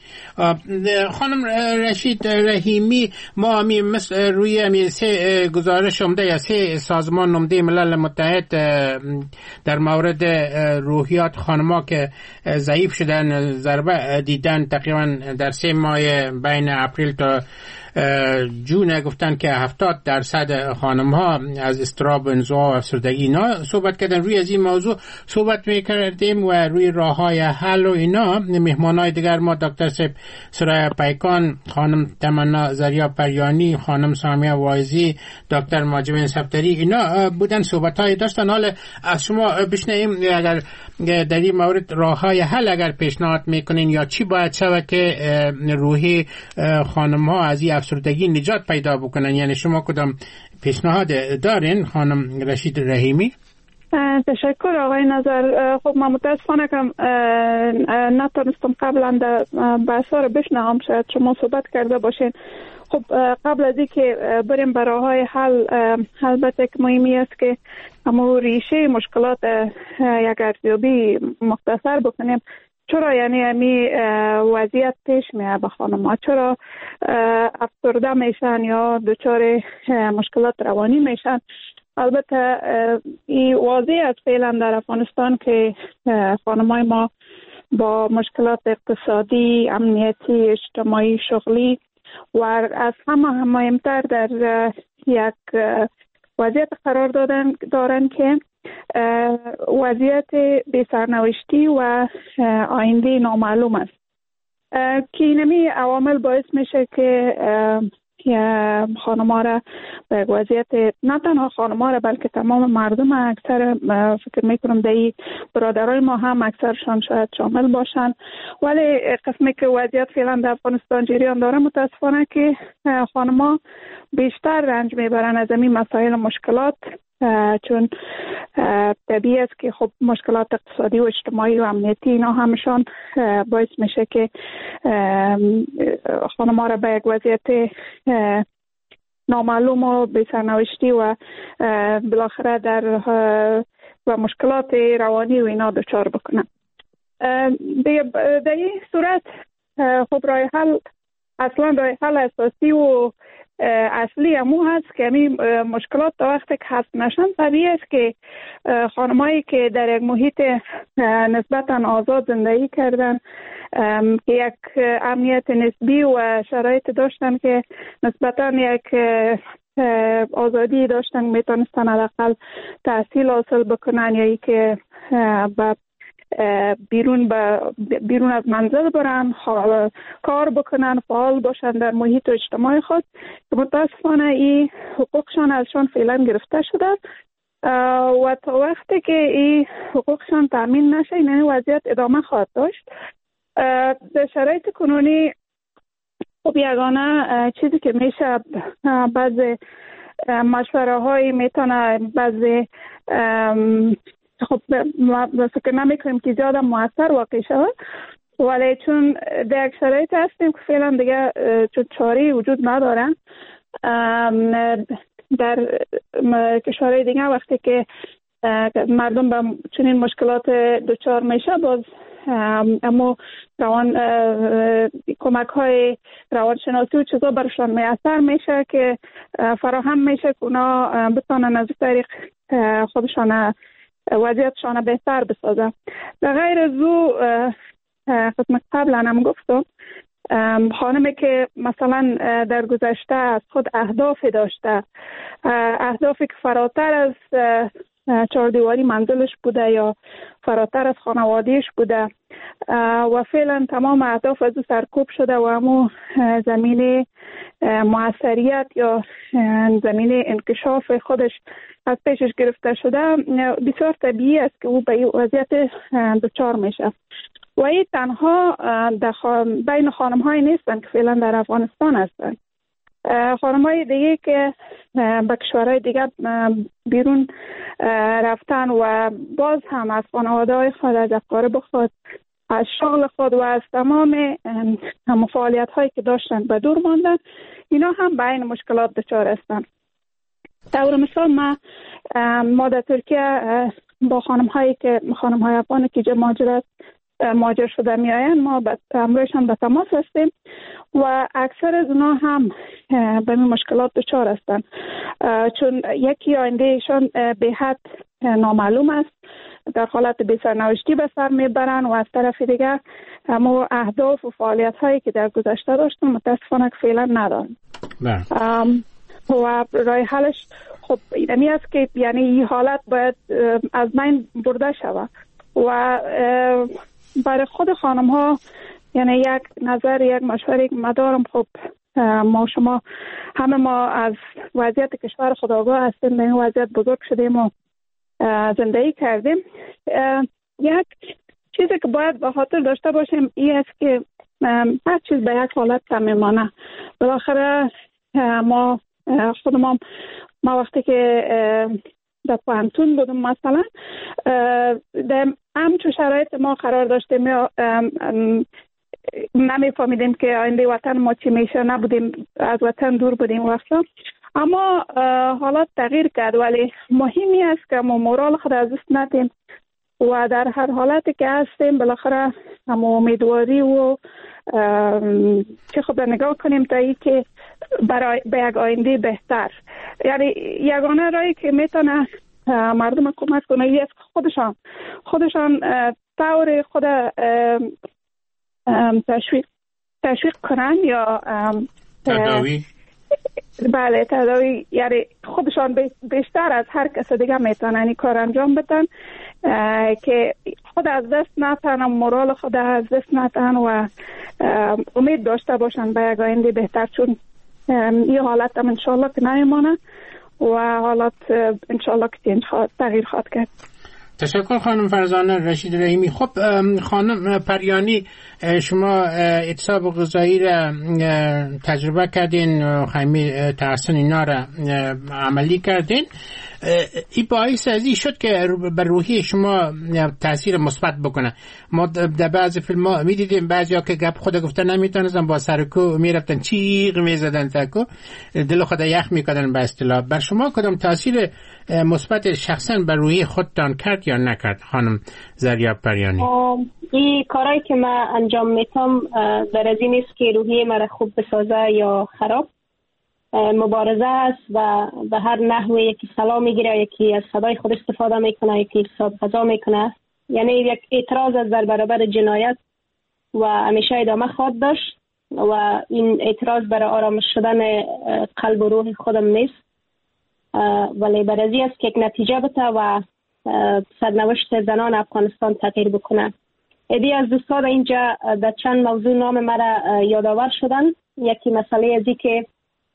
[SPEAKER 5] خانم رشید رحیمی، ما روی سه گزارش اومده یا سه سازمان نمده ملل متحد در مورد روحیات خانما که ضعیف شدن، ضربه دیدن، تقریبا در 3 ماه بین اپریل تا جون گفتن که 70% خانم ها از اضطراب، انزوا و افسردگی اینا صحبت کردن. روی از این موضوع صحبت میکردیم و روی راه های حل و اینا. مهمانای دیگر ما دکتر سرای پیکان، خانم تمنا زریا پریانی، خانم سامیه وایزی، دکتر ماجبین صفتری، اینا بودن، صحبت های داشتن. حالا از شما بشنویم اگر در این مورد راه های حل اگر پیشنهاد میکنین یا چی باید شود که روحی خانم ها از این افسردگی نجات پیدا بکنن. یعنی شما کدام پیشنهاد دارین خانم رشید رحیمی؟
[SPEAKER 10] تشکر آقای نظر. خب من متاسفانه که نتونستم قبلا در بحثا رو بشنوم، شاید شما صحبت کرده باشین. خب قبل از اینکه بریم به راه‌های حل، البته که مهمی است که همون ریشه مشکلات یک ارزیابی مختصر بکنیم. چرا یعنی امی وضعیت پیش میاد به خانم‌ها؟ چرا افسرده میشن یا دچار مشکلات روانی میشن؟ البته این واضح است فعلا در افغانستان که خانم‌های ما با مشکلات اقتصادی، امنیتی، اجتماعی، شغلی و از همه مهمتر در یک وضعیت قرار دارن که وضعیت بی‌سرنوشتی و آینده نامعلوم است که اینمی عوامل باعث میشه که خانم‌ها را به وضعیت، نه تنها خانم‌ها را بلکه تمام مردم، اکثر فکر میکنم دایی برادرای ما هم اکثرشان شاید شامل باشن، ولی قسمی که وضعیت فعلا در افغانستان جریان داره متاسفانه که خانم‌ها بیشتر رنج میبرن از این مسائل مشکلات، چون طبیعی است که خب مشکلات اقتصادی و اجتماعی و امنیتی اینا همشان باعث میشه که خانم‌ها را به یک وضعیت نامعلوم و بی‌سرنوشتی و بالاخره در و مشکلات روانی و اینا دچار بکنن. در این صورت خب راه حل، اصلا راه حل اساسی و اصلی امو هست که همین مشکلات تا وقتی که حل نشن، طبیعی است که خانمایی که در یک محیط نسبتا آزاد زندگی کردن، که یک امنیت نسبی و شرایط داشتن که نسبتا یک آزادی داشتن، میتونستن حداقل تحصیل حاصل بکنن یا ای که بیرون از منزل برن، کار بکنن، فعال باشن در محیط و اجتماع خود، که متاسفانه این حقوقشان ازشان فعلا گرفته شده و تا وقتی که این حقوقشان تامین نشه این وضعیت ادامه خواهد داشت. در شرایط کنونی خب یگانه چیزی که میشه، بعضی مشوره های میتونه، بعضی خب فکر نمیکنیم که زیاده موثر واقع شود، ولی چون در یک شرایط هستیم که فعلا دیگه چون چاری وجود ندارن در کشورهای دیگه، وقتی که مردم به چنین مشکلات دچار میشه، باز اما کمک های روانشناسی و چیزا برشان میسر میشه که فراهم میشه که اونا بتانن از طریق خودشان وضعیتشان بهتر بسازن. در غیر از او خدمت قبلا هم گفتم، خانمی که مثلا در گذشته از خود اهدافی داشته، اهدافی که فراتر از چهار دیواری منزلش بوده یا فراتر از خانوادهش بوده و فعلا تمام اهداف از او سرکوب شده و همون زمینه موثریت یا زمینه انکشاف خودش از پیشش گرفته شده، بسیار طبیعی است که او به این وضعیت دچار میشه. و این تنها بین خانم های نیستن که فعلا در افغانستان هستن. خانم های دیگه که به کشورهای دیگه بیرون رفتن و باز هم از خانواده های خود، از اقارب خود، از شغل خود و از تمام فعالیت هایی که داشتن به دور ماندن، اینا هم به این مشکلات دچار هستن. طور مثال ما در ترکیه با خانم های افغانی که مهاجر شده می آیند، ما امروز هم به تماس هستیم و اکثر از اونا هم به این مشکلات دچار هستند، چون یکی آینده ایشان به حد نامعلوم است، در حالت بی سرنوشتی به سر میبرن و از طرف دیگر ما اهداف و فعالیت هایی که در گذشته داشتیم متاسفانه که فعلا نداریم. و راه حلش خب اینمی است که یعنی این حالت باید از بین برده شود و برای خود خانم ها یعنی یک نظر، یک مشوره که مدارم، خب شما همه ما از وضعیت کشور خود آگاه هستیم، به این وضعیت بزرگ شدیم و زندگی کردیم. یک چیزی که باید به خاطر داشته باشیم این است که هر چیز به یک حالت میمانه. بالاخره ما خودمان، ما وقتی که در پانتون بودم مثلا در همچون شرایط ما قرار داشتیم یا نمیفهمیدیم که آینده وطن ما چی میشه، نبودیم از وطن دور بودیم وقتا، اما حالات تغییر کرد. ولی مهمی است که ما مورال خود از دست ندیم و در هر حالتی که هستیم بالاخره هم امیدواری و چه خود نگاه کنیم تا ای که برای به یک آینده بهتر. یعنی یگانه رایی که میتونه مردم کمک کنه است خودشان طور خود تشویق کنن یا
[SPEAKER 5] تداوی.
[SPEAKER 10] بله تداوی، یعنی خودشان بیشتر از هر کس دیگه میتونن این کار انجام بدن که خود از دست نتن، مورال خود از دست نتن و امید داشته باشن به یک آینده بهتر، چون این حالت هم انشالله که نمیمانه و حالات انشالله که تغییر خواهد کرد.
[SPEAKER 5] تشکر خانم فرزانه رشید رحیمی. خب خانم پریانی، شما اعتصاب غذایی را تجربه کردین، خیمه تحسن اینا را عملی کردین، این باعث از این شد که بر روحی شما تاثیر مثبت بکنه. ما در بعضی فیلم ها میدیدیم بعضی ها که گپ خود گفته نمیتونستن، با سرکو میرفتن چیغ میزدن تکو دل خود یخ میکردن به اصطلاح. بر شما کدام تاثیر مثبت شخصا بر روحی خودتان کرد یا نکرد خانم زریاب پریانی؟
[SPEAKER 6] این کارهایی که من انجام میتم در از این نیست که روحیه مرا خوب بسازه یا خراب. مبارزه است و به هر نحوه یکی سلام میگیره، یکی از صدای خود استفاده میکنه، یکی حساب غذا میکنه. یعنی یک اعتراض از در برابر جنایت و همیشه ادامه خواهد داشت و این اعتراض برای آرامش شدن قلب و روح خودم نیست، ولی برای است که یک نتیجه بده و سرنوشت زنان افغانستان تغییر بکنه. ایدی از دوستان اینجا در چند موضوع نام مرا یادآور شدن. یکی مسئله ازی که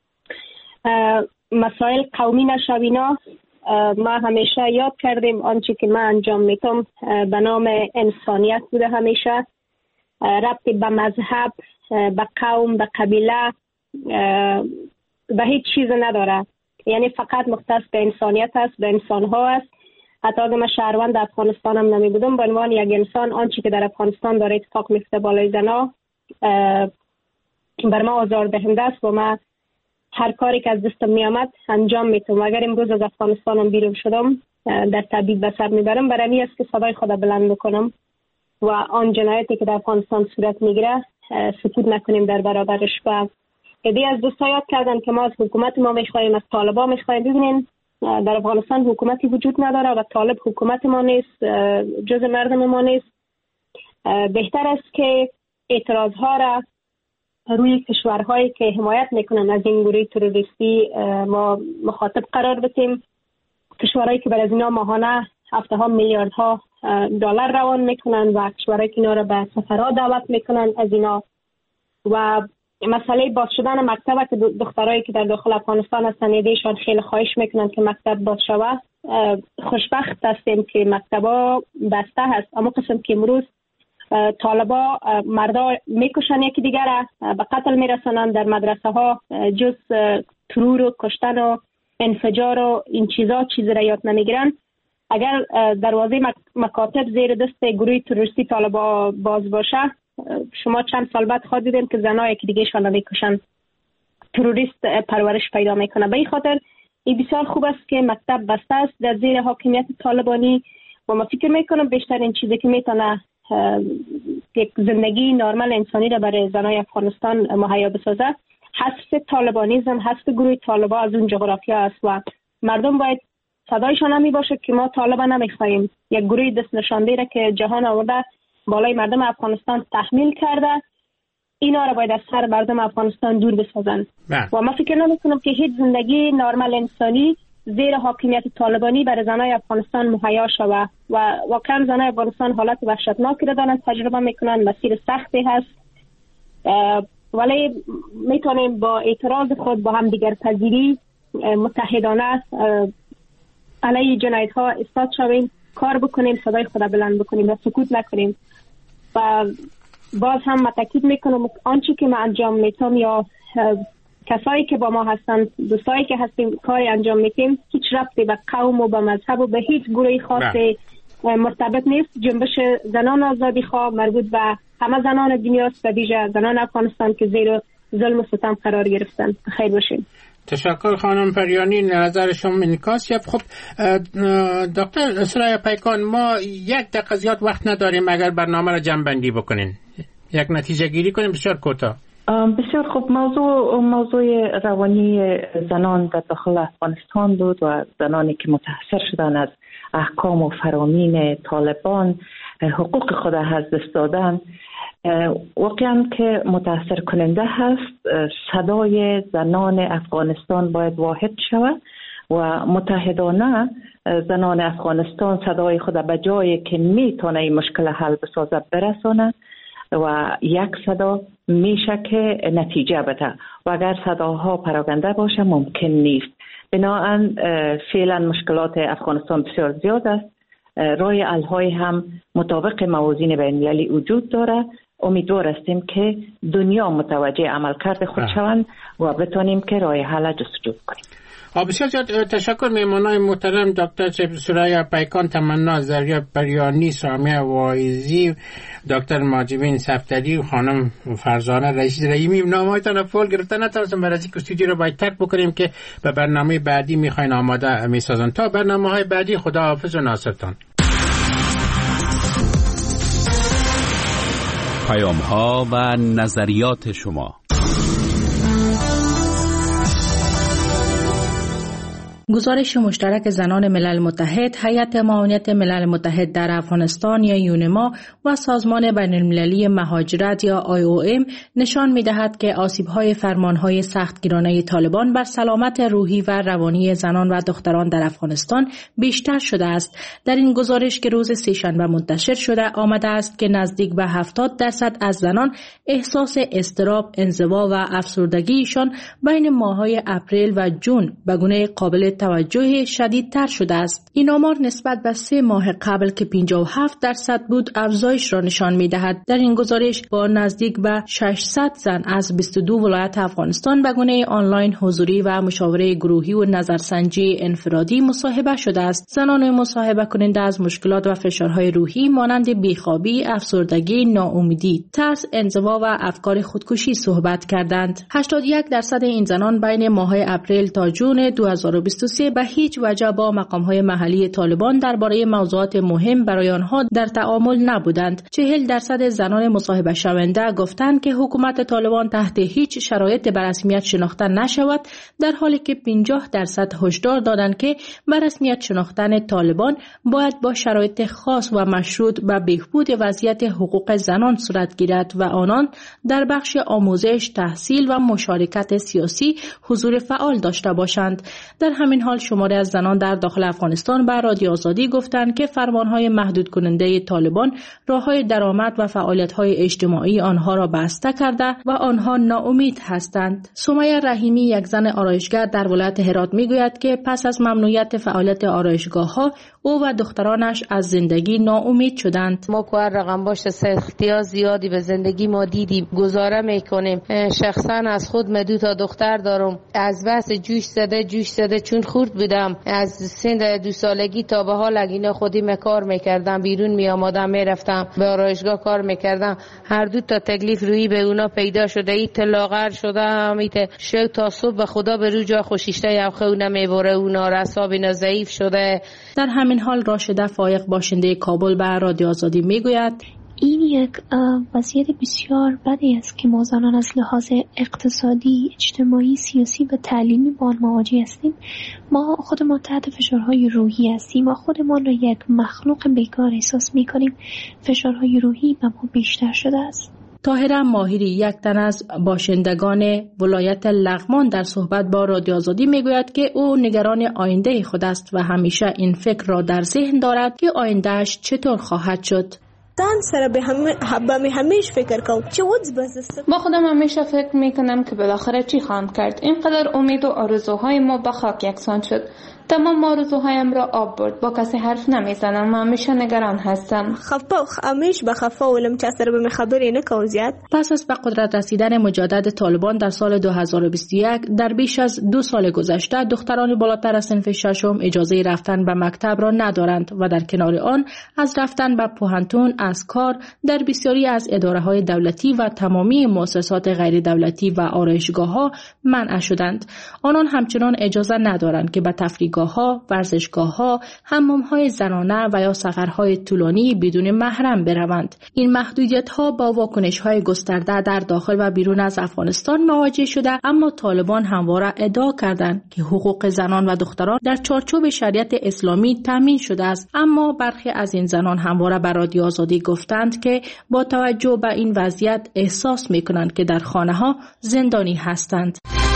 [SPEAKER 6] مسائل قومی نشوینا، ما همیشه یاد کردیم آنچه که من انجام میتم به نام انسانیت بوده، همیشه ربطی به مذهب، به قوم، به قبیله، به هیچ چیز نداره. یعنی فقط مختص به انسانیت است، به انسان ها است. حتی اگه من شهروند افغانستان هم نمی بودم، به عنوان یک انسان آنچه که در افغانستان داره اتفاق میفته بالای زنا بر ما آزار دهنده است و من هر کاری که از دستم می آمد انجام میتونم. اگر امروز از افغانستانم بیرون شدم در طبیب به سر میبرم، برای این است که صدای خدا بلند بکنم و آن جنایتی که در افغانستان صورت میگیره سکوت نکنیم در برابرش. و ایده از دوستا یاد کردن که ما از حکومت ما میخوایم، از طالبا میخوایم. ببینین در افغانستان حکومتی وجود نداره و طالب حکومت ما نیست، جز مردم ما نیست. بهتر است که اعتراض ها را روی کشورهایی که حمایت میکنن از این گروه تروریستی ما مخاطب قرار بدیم. کشورهایی که بر از اینا ماهانه هفته‌ها میلیاردها دلار روان میکنن و کشورهایی که اینا را به سفرها دعوت میکنن از اینا. و مسئله باز شدن مکتب که دخترایی که در داخل افغانستان هستن ایشان خیلی خواهش میکنن که مکتب باز شود. خوشبخت هستیم که مکتبا بسته هست، اما قسم که امروز طالبا مردا میکشن یکی دیگر به قتل میرسانند در مدرسه ها، جز ترور و کشتن و انفجار و این چیزی را یاد نمیگیرن. اگر دروازه مکاتب زیر دست گروه تروریستی طالبا باز باشه، شما چند سال بعد خواهد دیدین که زنها یکی دیگه شان میکشن. تروریست پرورش پیدا میکنه. به این خاطر این بسیار خوب است که مکتب بسته است در زیر حاکمیت طالبانی و ما فکر میکنم بیشترین چیزی که میتونه یک زندگی نرمال انسانی را برای زنای افغانستان مهیا بسازه حذف طالبانیزم، حذف گروه طالبا از اون جغرافیا است و مردم باید صدایشان نمی باشه که ما طالبا نمیخوایم. یک گروه دست نشانده را که جهان آورده بالای مردم افغانستان تحمیل کرده، اینا را باید از سر مردم افغانستان دور بسازن. و ما فکر نمیکنم که هیچ زندگی نرمال انسانی زیر حاکمیت طالبانی برای زنای افغانستان مهیا شود و واقعا زنای افغانستان حالت وحشتناکی را دارن تجربه میکنن، مسیر سختی هست، ولی میتونیم با اعتراض خود با هم دیگر پذیری متحدانه علیه جنایت ها ایستاد شویم، کار بکنیم، صدای خود بلند بکنیم و سکوت نکنیم. و باز هم تاکید میکنم آنچه که ما انجام میتونم یا کسایی که با ما هستن، دوستایی که هستیم کاری انجام میتیم، هیچ ربطی به قوم و به مذهب و به هیچ گروه خاصی مرتبط نیست. جنبش زنان آزادی خواه مربوط به همه زنان دنیاست، به ویژه زنان افغانستان که زیر ظلم و ستم قرار گرفتن. خیر باشین.
[SPEAKER 5] تشکر خانم پریانی، نظر شما انعکاس یافت. خب دکتر سرای پیکان، ما یک دقیقه زیاد وقت نداریم، اگر برنامه را جمع بکنین یک نتیجه گیری کنیم بسیار کوتاه.
[SPEAKER 9] بسیار خوب. موضوع روانی زنان در داخل افغانستان بود و زنانی که متاثر شدن از احکام و فرامین طالبان، حقوق خود از دست دادن، واقعا که متاثر کننده هست. صدای زنان افغانستان باید واحد شود و متحدانه زنان افغانستان صدای خود به جایی که میتونه این مشکل حل بسازه برسانه و یک صدا میشه که نتیجه بده و اگر صداها پراکنده باشه ممکن نیست. بنابراین فعلا مشکلات افغانستان بسیار زیاد است. راه حل های هم مطابق موازین بین‌المللی وجود داره. امیدوار هستیم که دنیا متوجه عملکرد خود شوند و بتونیم که راه حل جستجو کنیم.
[SPEAKER 5] بسیار زیاد تشکر. مهمانای محترم دکتر سرای پیکان، تمنا زریا پریانی، سامیه واعظی، دکتر ماجبین صفدری و خانم فرزانه رئیس رحیمی. نامه‌هایتان فول گرفتن، نتونستم برای اینکه استودیو رو باید ترک بکنیم که به برنامه بعدی میخواین آماده میسازن. تا برنامه‌های بعدی، خدا حافظ و ناصرتان.
[SPEAKER 1] پیام‌ها و نظریات شما.
[SPEAKER 11] گزارش مشترک زنان ملل متحد، هیئت معاونت ملل متحد در افغانستان یا یونما و سازمان بین‌المللی مهاجرت یا IOM نشان می‌دهد که آسیب‌های فرمان‌های سختگیرانه طالبان بر سلامت روحی و روانی زنان و دختران در افغانستان بیشتر شده است. در این گزارش که روز سه‌شنبه منتشر شده آمده است که نزدیک به 70% از زنان احساس اضطراب، انزوا و افسردگیشان بین ماه‌های اپریل و جون به گونه قابل توجه شدیدتر شده است. این آمار نسبت به 3 ماه قبل که 57% بود افزایش را نشان می‌دهد. در این گزارش با نزدیک به 600 زن از 22 ولایت افغانستان به گونه آنلاین، حضوری و مشاوره گروهی و نظرسنجی انفرادی مصاحبه شده است. زنان مصاحبه کننده از مشکلات و فشارهای روحی مانند بیخوابی، افسردگی، ناامیدی، ترس، انزوا و افکار خودکشی صحبت کردند. 81% این زنان بین ماه‌های اپریل تا جون 2023 به هیچ وجه با مقام‌های محلی طالبان درباره موضوعات مهم برای آنها در تعامل نبودند. 40% زنان مصاحبه شونده گفتند که حکومت طالبان تحت هیچ شرایط به رسمیت شناخته نشود، در حالی که 50% هشدار دادند که به رسمیت شناختن طالبان باید با شرایط خاص و مشروط به بهبود وضعیت حقوق زنان صورت گیرد و آنان در بخش آموزش، تحصیل و مشارکت سیاسی حضور فعال داشته باشند. در همین همین حال شماری از زنان در داخل افغانستان به رادیو آزادی گفتند که فرمانهای محدود کننده طالبان راههای درآمد و فعالیت‌های اجتماعی آنها را بسته کرده و آنها ناامید هستند. سمیه رحیمی یک زن آرایشگر در ولایت هرات میگوید که پس از ممنوعیت فعالیت آرایشگاه‌ها او و دخترانش از زندگی ناامید شدند.
[SPEAKER 12] ما که هر رقم باشه سختی‌ها زیادی به زندگی ما دیدیم، گزاره میکنیم. شخصا از خود من 2 دختر دارم. از بس جوش زده چون خورد بودم از سن 2 سالگی تا به حال اینا خودی کار میکردم، بیرون می آمدم میرفتم به آرایشگاه کار میکردم. هر 2 تکلیف روی به اونا پیدا شده، ایت لاغر شده امیت شو تا صبح به خدا به رو جا خوشیشته یا خونه میبره، اونا اعصاب اینا ضعیف شده.
[SPEAKER 11] در همین حال راشده فایق باشنده کابل به رادیو آزادی میگوید
[SPEAKER 13] این یک وضعیت بسیار بدی است که ما زنان از لحاظ اقتصادی، اجتماعی، سیاسی و تعلیمی با آن مواجه هستیم. ما خودمان تحت فشارهای روحی هستیم. ما خودمان را یک مخلوق بیکار احساس می‌کنیم. فشارهای روحی به ما بیشتر شده است.
[SPEAKER 11] طاهره ماهری، یک تن از باشندگان ولایت لغمان، در صحبت با رادیو آزادی میگوید که او نگران آینده خود است و همیشه این فکر را در ذهن دارد که آیندهش چطور خواهد شد.
[SPEAKER 14] سره به همیشه فکر کنم چه
[SPEAKER 15] با خودم همیشه فکر میکنم که بالاخره چی خواهم کرد. اینقدر امید و آرزوهای ما به خاک یکسان شد. تمام آرزوهایم را آب برد. با کسی حرف نمیزنم. من همیشه نگران هستم.
[SPEAKER 14] همیشه به خفا ولم چه سره به خبری نکوم زیاد.
[SPEAKER 11] پس از به قدرت رسیدن مجدد طالبان در سال 2021 در بیش از 2 سال گذشته دختران بالاتر از صنف 6 اجازه رفتن به مکتب را ندارند و در کنار آن از رفتن به پوهنتون، از کار در بسیاری از اداره‌های دولتی و تمامی مؤسسات غیر دولتی و آرایشگاه‌ها منع شدند. آنان همچنان اجازه ندارند که به تفریحگاه‌ها، ورزشگاه‌ها، حمام‌های زنانه و یا سفرهای طولانی بدون محرم بروند. این محدودیت‌ها با واکنش‌های گسترده در داخل و بیرون از افغانستان مواجه شده، اما طالبان همواره ادعا کردند که حقوق زنان و دختران در چارچوب شریعت اسلامی تامین شده است. اما برخی از این زنان همواره به رادیو آزادی گفتند که با توجه به این وضعیت احساس می‌کنند که در خانه‌ها زندانی هستند.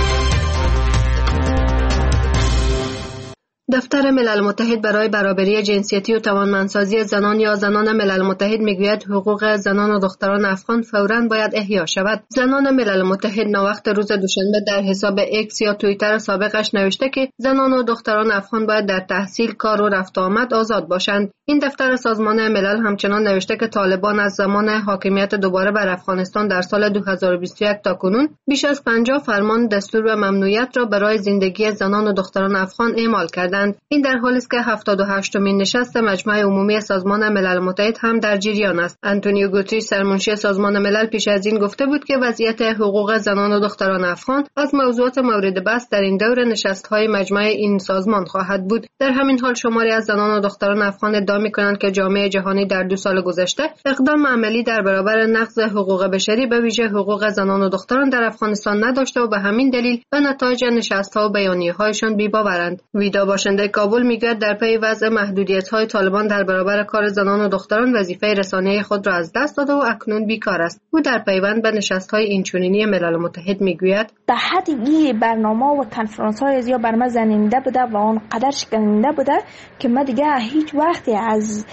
[SPEAKER 16] دفتر ملل متحد برای برابری جنسیتی و توانمندسازی زنان یا زنان ملل متحد میگوید حقوق زنان و دختران افغان فوراً باید احیا شود. زنان ملل متحد ناوقت روز دوشنبه در حساب اکس یا توییتر سابقش نوشته که زنان و دختران افغان باید در تحصیل، کار و رفت و آمد آزاد باشند. این دفتر سازمان ملل همچنان نوشته که طالبان از زمان حاکمیت دوباره بر افغانستان در سال 2021 تا کنون بیش از 50 فرمان، دستور و ممنوعیت را برای زندگی زنان و دختران افغان اعمال کردند. این در حالی است که 78مین نشست مجمع عمومی سازمان ملل متحد هم در جریان است. آنتونیو گوتریش، سرمنشی سازمان ملل، پیش از این گفته بود که وضعیت حقوق زنان و دختران افغان از موضوعات مورد بحث در این دور نشست‌های مجمع این سازمان خواهد بود. در همین حال شماری از زنان و دختران افغان ادعا می‌کنند که جامعه جهانی در 2 سال گذشته اقدام عملی در برابر نقض حقوق بشری به ویژه حقوق زنان و دختران در افغانستان نداشته و به همین دلیل به نتایج نشست‌ها و بیانیه‌هایشان بی‌باورند. ویدا باشنده کابل میگوید در پی وضع محدودیت‌های طالبان در برابر کار زنان و دختران وظیفه رسانه‌ای خود را از دست داده و اکنون بیکار است. او در پیوند به نشست‌های اینچنینی ملل متحد میگوید
[SPEAKER 17] در حد این برنامه و کنفرانس‌های زیاد بر من زننده بوده و آن قدر شکننده بوده که من دیگه هیچ وقتی از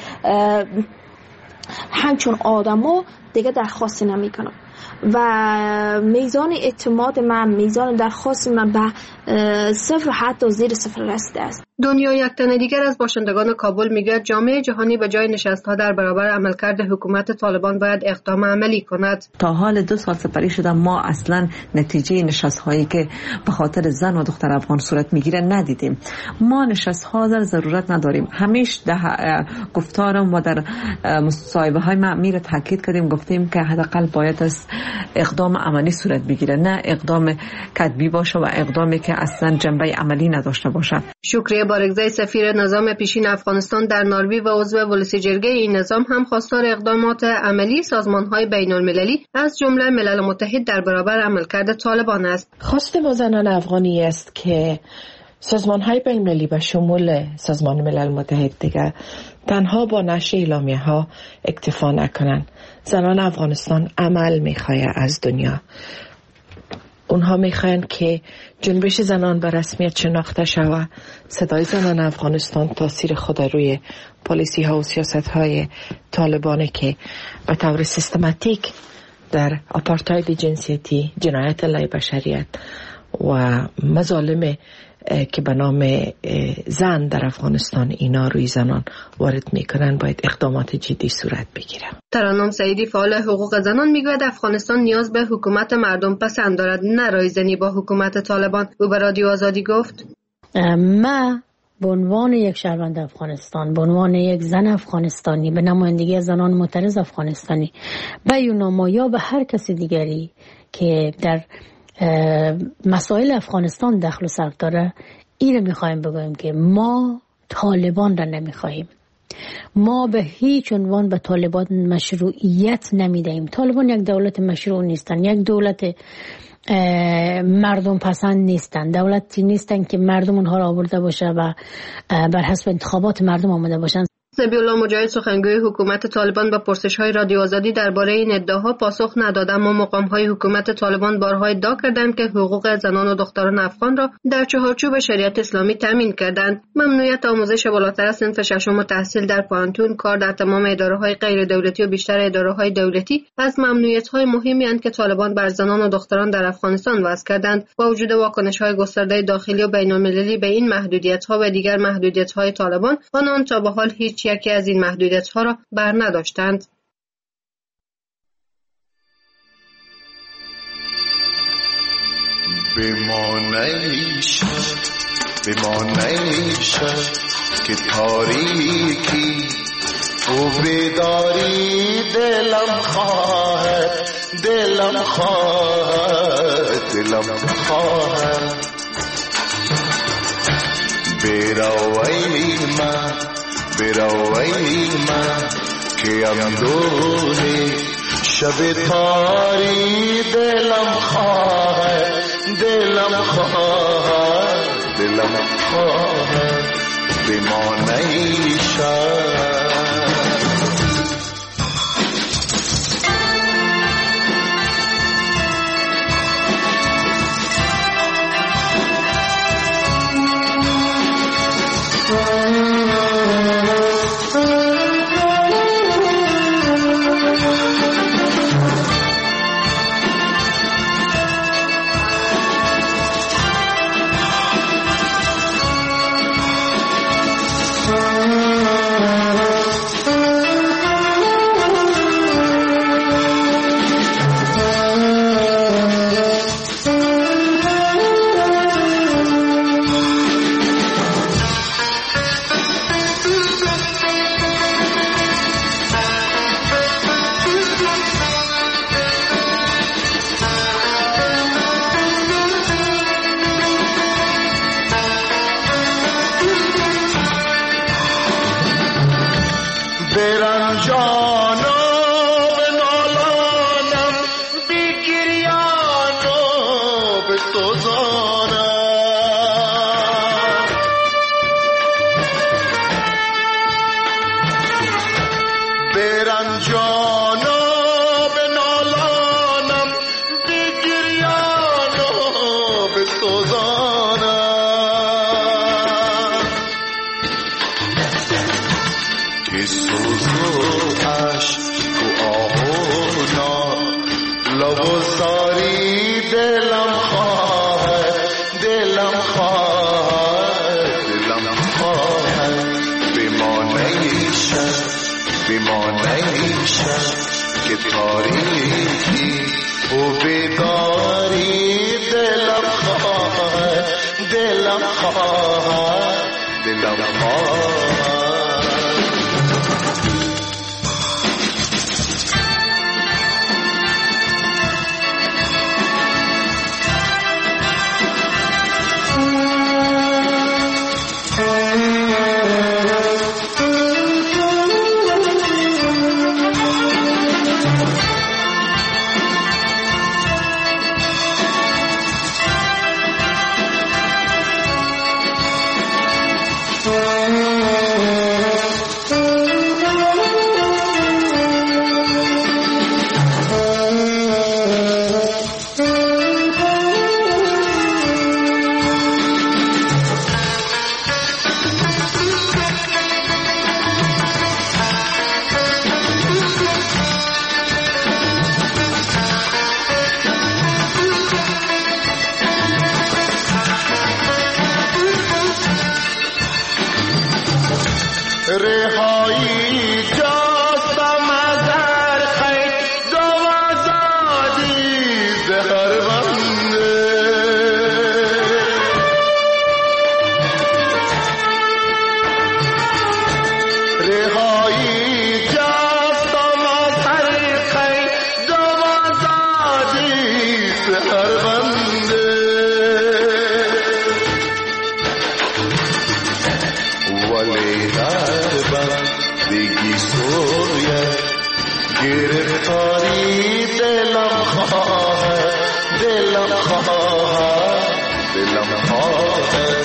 [SPEAKER 17] همچون آدمو دیگه درخواست نمی‌کنم و میزان اعتماد من، میزان درخواست من به 0 حتی زیر 0 رسیده است.
[SPEAKER 16] دنیا یک تن دیگر از باشندگان کابل میگوید جامعه جهانی به جای نشست‌ها در برابر عملکرد حکومت طالبان باید اقدام عملی کند.
[SPEAKER 18] تا حال 2 سال سپری شده ما اصلا نتیجه نشست‌هایی که به خاطر زن و دختر افغان صورت میگیره ندیدیم. ما نشست‌ها در ضرورت نداریم. همیشه گفتارم و در مصاحبه‌های معمیر تاکید کردیم، گفتیم که حداقل باید از اقدام عملی صورت بگیره، نه اقدام کتبی باشه و اقدامی که اصلا جنبه عملی نداشته باشه.
[SPEAKER 16] شکریه بارگزای، سفیر نظام پیشین افغانستان در ناروی و عضو ولسی جرگه این نظام، هم خواستار اقدامات عملی سازمان‌های بین‌المللی از جمله ملل متحد در برابر عملکرد طالبان است.
[SPEAKER 19] خواست ما زنان افغانی است که سازمان‌های بین‌المللی به شمول سازمان ملل متحد دیگر تنها با نشر اعلامیه‌ها اکتفا نکنند. زنان افغانستان عمل می‌خواهد از دنیا. اونها میخواین که جنبش زنان به رسمیت شناخته شود. صدای زنان افغانستان تاثیر خود روی پالیسی ها و سیاست های طالبانه که به طور سیستماتیک در آپارتاید جنسیتی، جنایت علیه بشریت و مظالم که به نام زن در افغانستان اینا روی زنان وارد میکنن باید اقدامات جدی صورت بگیره.
[SPEAKER 16] ترنم سعیدی فعال حقوق زنان میگوید افغانستان نیاز به حکومت مردم پسند دارد، نه رایزنی با حکومت طالبان. او به رادیو آزادی گفت
[SPEAKER 20] ما به عنوان یک شهروند افغانستان، به عنوان یک زن افغانستانی، به نمایندگی زنان معترض افغانستانی، به یوناما یا به هر کسی دیگری که در مسائل افغانستان دخل و سرد داره، این رو میخوایم بگویم که ما طالبان را نمیخواهیم. ما به هیچ عنوان به طالبان مشروعیت نمیدهیم. طالبان یک دولت مشروع نیستن، یک دولت مردم پسند نیستن، دولتی نیستن که مردم اونها را آورده باشه و بر حسب انتخابات مردم آمده باشن.
[SPEAKER 16] ذبیح الله مجاهد سخنگوی حکومت طالبان به پرسش‌های رادیو آزادی درباره این ادعاها پاسخ نداد، اما مقام‌های حکومت طالبان بارها ادعا کردند که حقوق زنان و دختران افغان را در چهارچوب شریعت اسلامی تامین کردند. ممنوعیت آموزش بالاتر از صنف ششم و تحصیل در پانتون، کار در تمام اداره‌های غیر دولتی و بیشتر اداره‌های دولتی از ممنوعیت‌های مهمی اند که طالبان بر زنان و دختران در افغانستان وضع کردند. با وجود واکنش‌های گسترده داخلی و بین‌المللی به این محدودیت‌ها و دیگر محدودیت‌های طالبان، آنان تا به حال هیچ یکی از این محدودیت‌ها را بر نداشتند.
[SPEAKER 21] بمانیشد که تاریکی و بیداری دلم خواهد بروی من که اندوهی شب تاری دلم خواهد بمانیشد. رهایی جاستم از هر قید و آزادی زهر بنده رهایی جاستم از هر قید و آزادی زهر بنده ولی در بندگی سوریت گرفتاری دلم خواهد دلم خواهد دلم خواهد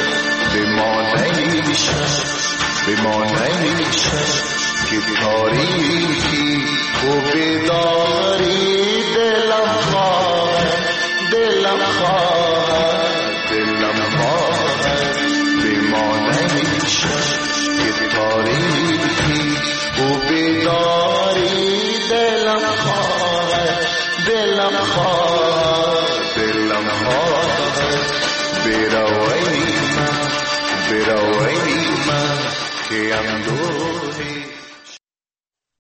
[SPEAKER 21] بمانیشم که تاریکی و بیداری دلم خواهد دلم خواهد دلم خواهد بمانیشم که تاریکی و بیداری دلم خواهد دلم خواهد دلم خواهد بروی من که اندوهی